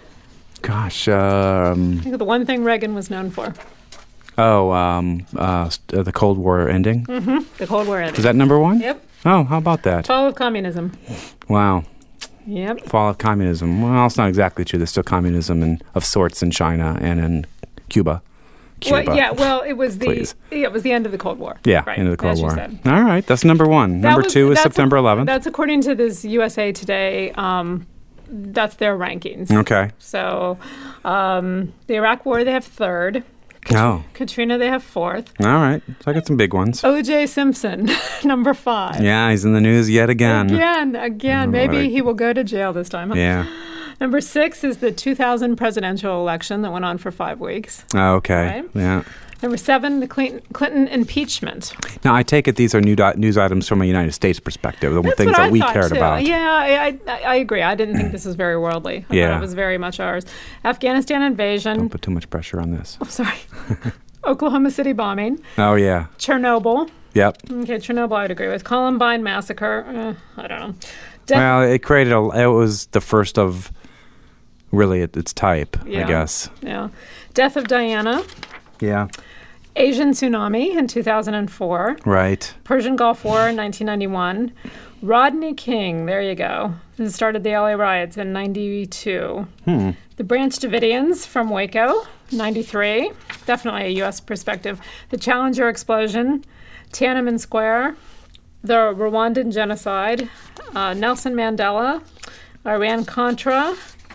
Speaker 2: gosh. Um,
Speaker 1: I think the one thing Reagan was known for.
Speaker 2: oh, um, uh, st- uh, the Cold War ending.
Speaker 1: Mm-hmm. The Cold War ending.
Speaker 2: Is that number one?
Speaker 1: Yep.
Speaker 2: Oh, how about that?
Speaker 1: Fall of communism.
Speaker 2: Wow.
Speaker 1: Yep.
Speaker 2: Fall of communism. Well, it's not exactly true. There's still communism in, of sorts in China and in Cuba. Cuba.
Speaker 1: Well, yeah, well, it was the
Speaker 2: Please.
Speaker 1: yeah, it was the end of the Cold War.
Speaker 2: Yeah,
Speaker 1: right,
Speaker 2: into the Cold
Speaker 1: as you
Speaker 2: War.
Speaker 1: said.
Speaker 2: All right, that's number one.
Speaker 1: That
Speaker 2: number
Speaker 1: was-
Speaker 2: two is
Speaker 1: that's
Speaker 2: September
Speaker 1: ac-
Speaker 2: eleventh.
Speaker 1: That's according to this U S A Today. Um, that's their rankings.
Speaker 2: Okay.
Speaker 1: So, um, the Iraq War they have third.
Speaker 2: Oh,
Speaker 1: Katrina they have fourth.
Speaker 2: all right. So I got some big ones.
Speaker 1: O J Simpson, number five.
Speaker 2: Yeah, he's in the news yet again.
Speaker 1: Again, again.
Speaker 2: Oh,
Speaker 1: Maybe
Speaker 2: right.
Speaker 1: he will go to jail this time. Huh?
Speaker 2: Yeah.
Speaker 1: Number six is the two thousand presidential election that went on for five weeks.
Speaker 2: Oh, okay.
Speaker 1: Right.
Speaker 2: Yeah.
Speaker 1: Number seven, the Clinton, Clinton impeachment.
Speaker 2: Now, I take it these are new di- news items from a United States perspective, the
Speaker 1: That's
Speaker 2: things
Speaker 1: what
Speaker 2: that
Speaker 1: I
Speaker 2: we
Speaker 1: thought
Speaker 2: cared
Speaker 1: too.
Speaker 2: about.
Speaker 1: Yeah, I, I, I agree. I didn't think this was very worldly. I
Speaker 2: Yeah.
Speaker 1: thought it was very much ours. Afghanistan invasion.
Speaker 2: Don't put too much pressure on this.
Speaker 1: Oh, sorry. Oklahoma City bombing.
Speaker 2: Oh, yeah.
Speaker 1: Chernobyl.
Speaker 2: Yep.
Speaker 1: Okay, Chernobyl I'd agree with. Columbine massacre. Uh, I don't know. Death-
Speaker 2: Well, it created a. It was the first of really it, its type,
Speaker 1: Yeah.
Speaker 2: I guess.
Speaker 1: yeah. Death of Diana.
Speaker 2: Yeah.
Speaker 1: Asian tsunami in two thousand four.
Speaker 2: Right.
Speaker 1: Persian Gulf War in nineteen ninety-one. Rodney King, there you go. This started the L A riots in ninety-two.
Speaker 2: Hmm.
Speaker 1: The Branch Davidians from Waco, ninety-three. Definitely a U S perspective. The Challenger explosion, Tiananmen Square, the Rwandan genocide, uh, Nelson Mandela, Iran-Contra,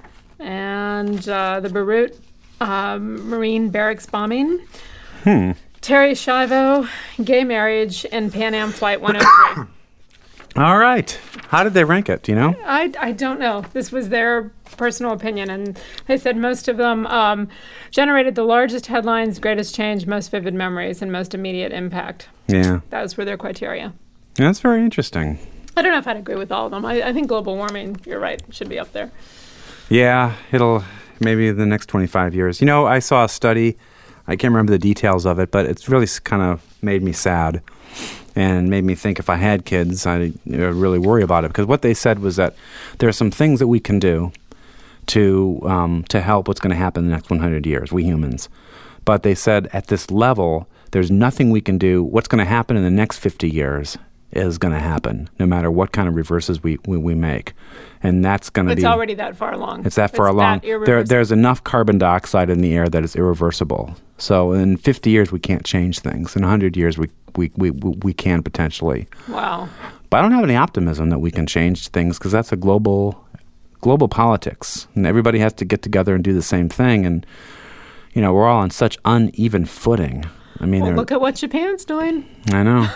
Speaker 1: and uh, the Beirut um, Marine barracks bombing.
Speaker 2: Hmm.
Speaker 1: Terry Schiavo, gay marriage, and Pan Am Flight one oh three.
Speaker 2: All right. How did they rank it? Do you know?
Speaker 1: I, I don't know. This was their personal opinion, and they said most of them um, generated the largest headlines, greatest change, most vivid memories, and most immediate impact.
Speaker 2: Yeah.
Speaker 1: Those were their criteria.
Speaker 2: That's very interesting.
Speaker 1: I don't know if I'd agree with all of them. I, I think global warming, you're right, should be up there.
Speaker 2: Yeah, it'll maybe the next twenty-five years. You know, I saw a study. I can't remember the details of it, but it's really kind of made me sad and made me think if I had kids, I'd you know, really worry about it. Because what they said was that there are some things that we can do to um, to help what's going to happen in the next one hundred years, we humans. But they said at this level, there's nothing we can do. What's going to happen in the next fifty years is going to happen, no matter what kind of reverses we, we, we make. And that's going to be...
Speaker 1: It's already that far along.
Speaker 2: It's that far along. There,
Speaker 1: irreversible.
Speaker 2: there's enough carbon dioxide in the air that is irreversible. So in fifty years, we can't change things. In one hundred years, we, we, we, we can potentially.
Speaker 1: Wow.
Speaker 2: But I don't have any optimism that we can change things because that's a global global politics. And everybody has to get together and do the same thing. And, you know, we're all on such uneven footing. I mean,
Speaker 1: Well,
Speaker 2: they're-
Speaker 1: look at what Japan's doing.
Speaker 2: I know.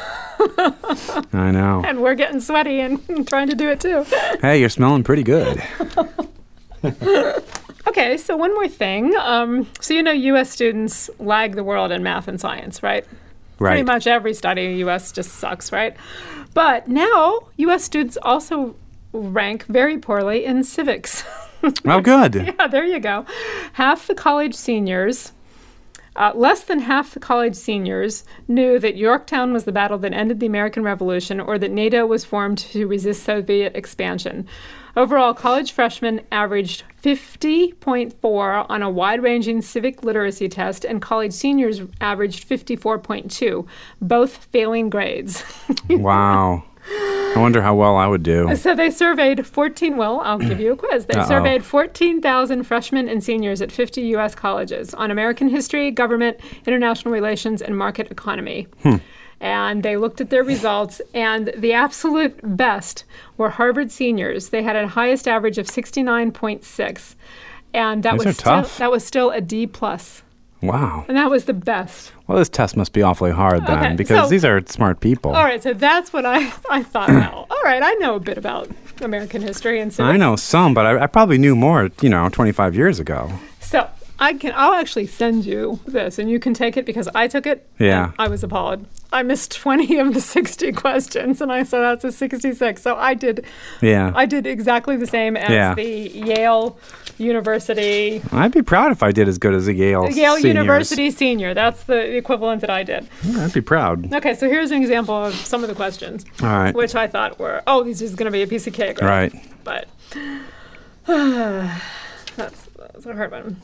Speaker 2: I know.
Speaker 1: And we're getting sweaty and trying to do it too.
Speaker 2: Hey, you're smelling pretty good.
Speaker 1: Okay, so one more thing. Um, so you know U S students lag the world in math and science, right? Pretty
Speaker 2: Right.
Speaker 1: much every study in the U S just sucks, right? But now U S students also rank very poorly in civics.
Speaker 2: Oh, good.
Speaker 1: Yeah, there you go. Half the college seniors, uh, less than half the college seniors knew that Yorktown was the battle that ended the American Revolution or that NATO was formed to resist Soviet expansion. Overall, college freshmen averaged fifty point four on a wide-ranging civic literacy test, and college seniors averaged fifty-four point two, both failing grades.
Speaker 2: Wow. I wonder how well I would do.
Speaker 1: So they surveyed fourteen, well, I'll give you a quiz. They
Speaker 2: Uh-oh.
Speaker 1: surveyed fourteen thousand freshmen and seniors at fifty U S colleges on American history, government, international relations, and market economy.
Speaker 2: Hmm.
Speaker 1: And they looked at their results, and the absolute best were Harvard seniors. They had a highest average of sixty-nine point six, and that
Speaker 2: These
Speaker 1: was
Speaker 2: are
Speaker 1: still,
Speaker 2: tough.
Speaker 1: that was still a D plus,
Speaker 2: Wow.
Speaker 1: and that was the best.
Speaker 2: Well, this test must be awfully hard then,
Speaker 1: Okay,
Speaker 2: because
Speaker 1: so-
Speaker 2: these are smart people.
Speaker 1: All right, so that's what I I thought. Now, all right, I know a bit about American history and civics.
Speaker 2: I know some, but I, I probably knew more, you know, twenty-five years ago.
Speaker 1: So I can. I'll actually send you this, and you can take it because I took it.
Speaker 2: Yeah.
Speaker 1: and I was appalled. I missed twenty of the sixty questions, and I saw that's a sixty-six. So I did.
Speaker 2: Yeah.
Speaker 1: I did exactly the same as
Speaker 2: Yeah.
Speaker 1: the Yale University.
Speaker 2: I'd be proud if I did as good as the Yale
Speaker 1: Yale
Speaker 2: seniors.
Speaker 1: University senior. That's the equivalent that I did.
Speaker 2: Yeah, I'd be proud.
Speaker 1: Okay, so here's an example of some of the questions,
Speaker 2: All right.
Speaker 1: which I thought were, oh, this is going to be a piece of cake, right?
Speaker 2: Right.
Speaker 1: But that's, that's a hard one.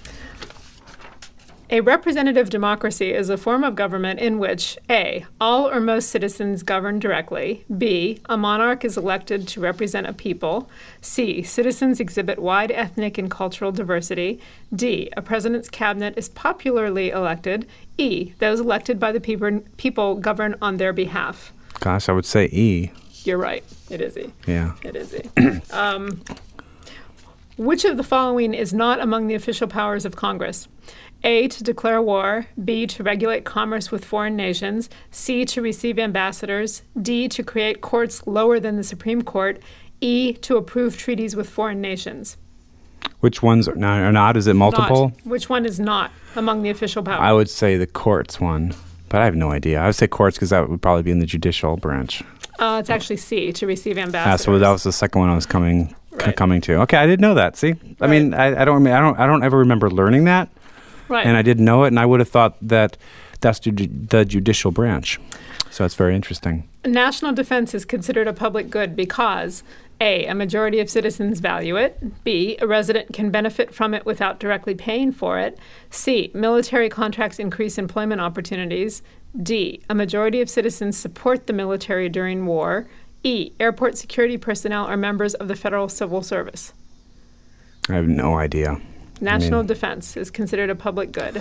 Speaker 1: A representative democracy is a form of government in which A. all or most citizens govern directly, B. a monarch is elected to represent a people, C. citizens exhibit wide ethnic and cultural diversity, D. a president's cabinet is popularly elected, E. those elected by the people, people govern on their behalf.
Speaker 2: Gosh, I would say E.
Speaker 1: You're right. It is E.
Speaker 2: Yeah.
Speaker 1: It is E. um, which of the following is not among the official powers of Congress? A, to declare war, B, to regulate commerce with foreign nations, C, to receive ambassadors, D, to create courts lower than the Supreme Court, E, to approve treaties with foreign nations.
Speaker 2: Which ones are not? Are not? Is it multiple?
Speaker 1: Not. Which one is not among the official powers?
Speaker 2: I would say the courts one, but I have no idea. I would say courts because that would probably be in the judicial branch.
Speaker 1: Uh, it's actually C, to receive
Speaker 2: Ah,
Speaker 1: ambassadors.
Speaker 2: so that was the second one I was coming c-
Speaker 1: Right.
Speaker 2: coming to. Okay, I didn't know that. See, I
Speaker 1: Right.
Speaker 2: mean, I, I don't, I don't, I don't ever remember learning that,
Speaker 1: Right.
Speaker 2: and I didn't know it, and I would have thought that that's ju- the judicial branch. So it's very interesting.
Speaker 1: National defense is considered a public good because A, a majority of citizens value it, B, a resident can benefit from it without directly paying for it, C, military contracts increase employment opportunities, D, a majority of citizens support the military during war, E, airport security personnel are members of the Federal Civil Service.
Speaker 2: I have no idea.
Speaker 1: National defense is considered a public good.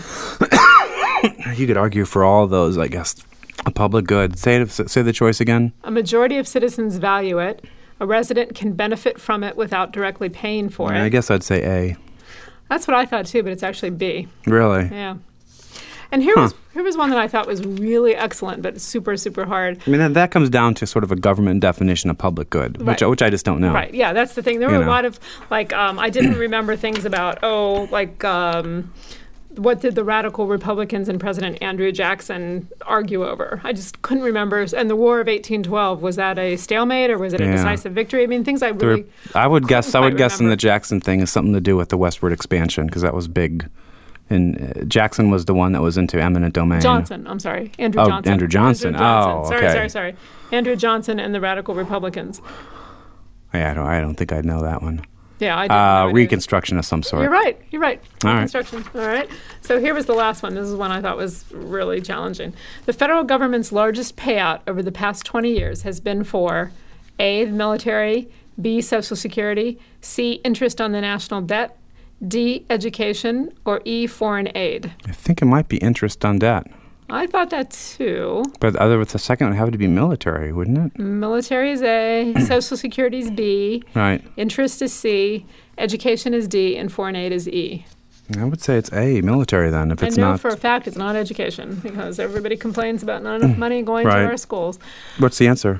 Speaker 2: You could argue for all of those, I guess. A public good. Say it, say the choice again.
Speaker 1: A majority of citizens value it. A resident can benefit from it without directly paying for
Speaker 2: I
Speaker 1: it.
Speaker 2: guess I'd say A.
Speaker 1: That's what I thought too, but it's actually B.
Speaker 2: Really?
Speaker 1: Yeah. And here was here was one that I thought was really excellent, but super, super hard.
Speaker 2: I mean, that, that comes down to sort of a government definition of public good, which,
Speaker 1: Right.
Speaker 2: which I just don't know.
Speaker 1: Right. Yeah, that's the thing. There
Speaker 2: You
Speaker 1: were a
Speaker 2: know.
Speaker 1: lot of, like, um, I didn't remember things about, oh, like, um, what did the radical Republicans and President Andrew Jackson argue over? I just couldn't remember. And the War of eighteen twelve, was that a stalemate or was it a
Speaker 2: Yeah.
Speaker 1: decisive victory? I mean, things I
Speaker 2: There-
Speaker 1: really...
Speaker 2: I would guess. I
Speaker 1: quite
Speaker 2: would guess in the
Speaker 1: remember.
Speaker 2: Jackson thing is something to do with the westward expansion because that was big. And uh, Jackson was the one that was into eminent domain.
Speaker 1: Johnson, I'm sorry. Andrew
Speaker 2: Oh,
Speaker 1: Johnson.
Speaker 2: Andrew Johnson. Oh,
Speaker 1: Sorry,
Speaker 2: okay.
Speaker 1: sorry, sorry. Andrew Johnson and the radical Republicans.
Speaker 2: Yeah, I don't. I don't think I'd know that one.
Speaker 1: Yeah, I didn't
Speaker 2: Uh,
Speaker 1: know it either.
Speaker 2: Reconstruction of some sort.
Speaker 1: You're right. You're right.
Speaker 2: All right.
Speaker 1: Reconstruction. All right. So here was the last one. This is one I thought was really challenging. The federal government's largest payout over the past twenty years has been for A, the military, B, Social Security, C, interest on the national debt, D, education, or E, foreign aid.
Speaker 2: I think it might be interest on debt,
Speaker 1: I thought that too.
Speaker 2: but other with the second would have to be military, wouldn't it?
Speaker 1: Military is A, Social Security is B,
Speaker 2: Right.
Speaker 1: interest is C, education is D, and foreign aid is E.
Speaker 2: I would say it's A, military then. If it's
Speaker 1: I know
Speaker 2: not,
Speaker 1: for a fact it's not education because everybody complains about not enough money going
Speaker 2: Right.
Speaker 1: to our schools.
Speaker 2: what's the answer?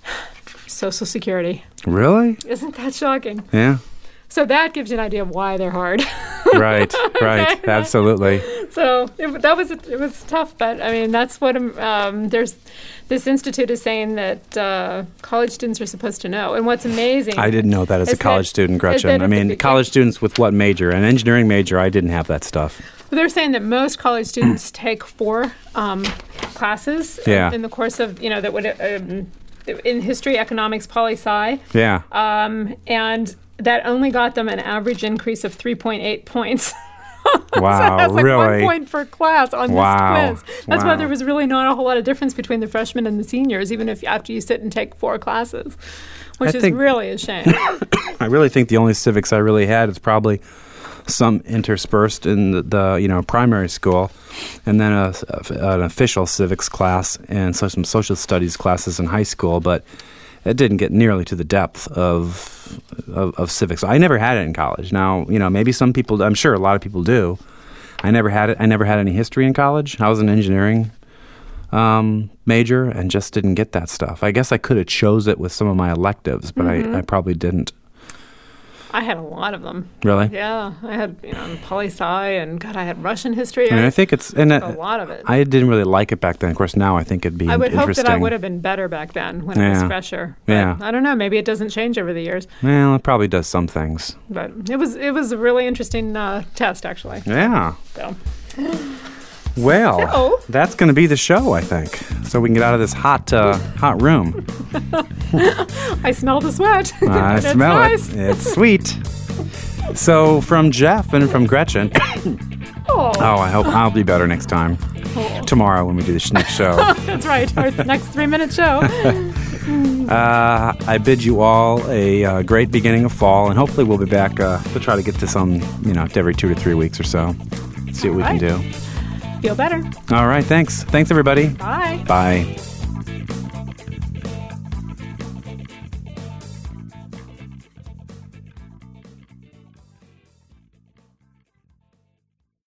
Speaker 1: Social Security.
Speaker 2: Really?
Speaker 1: Isn't that shocking?
Speaker 2: Yeah.
Speaker 1: So that gives you an idea of why they're hard.
Speaker 2: Right. Right.
Speaker 1: Okay.
Speaker 2: Absolutely.
Speaker 1: So it, that was it was tough, but I mean that's what um, there's. This institute is saying that uh, college students are supposed to know, and what's amazing.
Speaker 2: I didn't know that as a
Speaker 1: Is
Speaker 2: college
Speaker 1: that-
Speaker 2: student,
Speaker 1: is
Speaker 2: Gretchen.
Speaker 1: that
Speaker 2: I
Speaker 1: at the
Speaker 2: mean,
Speaker 1: beginning-
Speaker 2: college students with what major? An engineering major. I didn't have that stuff.
Speaker 1: They're saying that most college students take four um, classes
Speaker 2: Yeah.
Speaker 1: in the course of you know that would um, in history, economics, poli sci.
Speaker 2: Yeah.
Speaker 1: Um, and that only got them an average increase of three point eight points
Speaker 2: Wow,
Speaker 1: so that's like
Speaker 2: really?
Speaker 1: one point per class on
Speaker 2: Wow.
Speaker 1: this quiz. That's
Speaker 2: Wow.
Speaker 1: why there was really not a whole lot of difference between the freshmen and the seniors, even if after you sit and take four classes, which
Speaker 2: I
Speaker 1: is
Speaker 2: think-
Speaker 1: really a shame.
Speaker 2: I really think the only civics I really had is probably some interspersed in the, the you know primary school, and then a, a, an official civics class and so some social studies classes in high school. But it didn't get nearly to the depth of, of of civics. I never had it in college. Now you know maybe some people. I'm sure a lot of people do. I never had it. I never had any history in college. I was an engineering um, major and just didn't get that stuff. I guess I could have chose it with some of my electives, but
Speaker 1: Mm-hmm.
Speaker 2: I, I probably didn't.
Speaker 1: I had a lot of them.
Speaker 2: Really?
Speaker 1: Yeah, I had you know poli sci and God, I had Russian history.
Speaker 2: I mean, I think it's and
Speaker 1: a
Speaker 2: it,
Speaker 1: lot of it.
Speaker 2: I didn't really like it back then. Of course, now I think it'd be
Speaker 1: I would hope
Speaker 2: interesting.
Speaker 1: that I would have been better back then when I was
Speaker 2: Yeah.
Speaker 1: fresher. But
Speaker 2: Yeah.
Speaker 1: I don't know. Maybe it doesn't change over the years.
Speaker 2: Well, it probably does some things.
Speaker 1: But it was it was a really interesting uh, test actually.
Speaker 2: Yeah.
Speaker 1: So.
Speaker 2: Well,
Speaker 1: So-
Speaker 2: that's going to be the show, I think. So we can get out of this hot, uh, hot room.
Speaker 1: I smell the sweat.
Speaker 2: I
Speaker 1: It's
Speaker 2: smell
Speaker 1: nice.
Speaker 2: it. It's sweet. So from Jeff and from Gretchen.
Speaker 1: Oh,
Speaker 2: Oh, I hope I'll be better next time. Tomorrow when we do the next show.
Speaker 1: that's right. Our next three-minute show.
Speaker 2: Uh, I bid you all a uh, great beginning of fall, and hopefully we'll be back uh, to try to get this on, you know, every two to three weeks or so. See what we
Speaker 1: All
Speaker 2: can
Speaker 1: right.
Speaker 2: do.
Speaker 1: Feel better.
Speaker 2: All right, thanks. Thanks, everybody.
Speaker 1: Bye.
Speaker 2: Bye.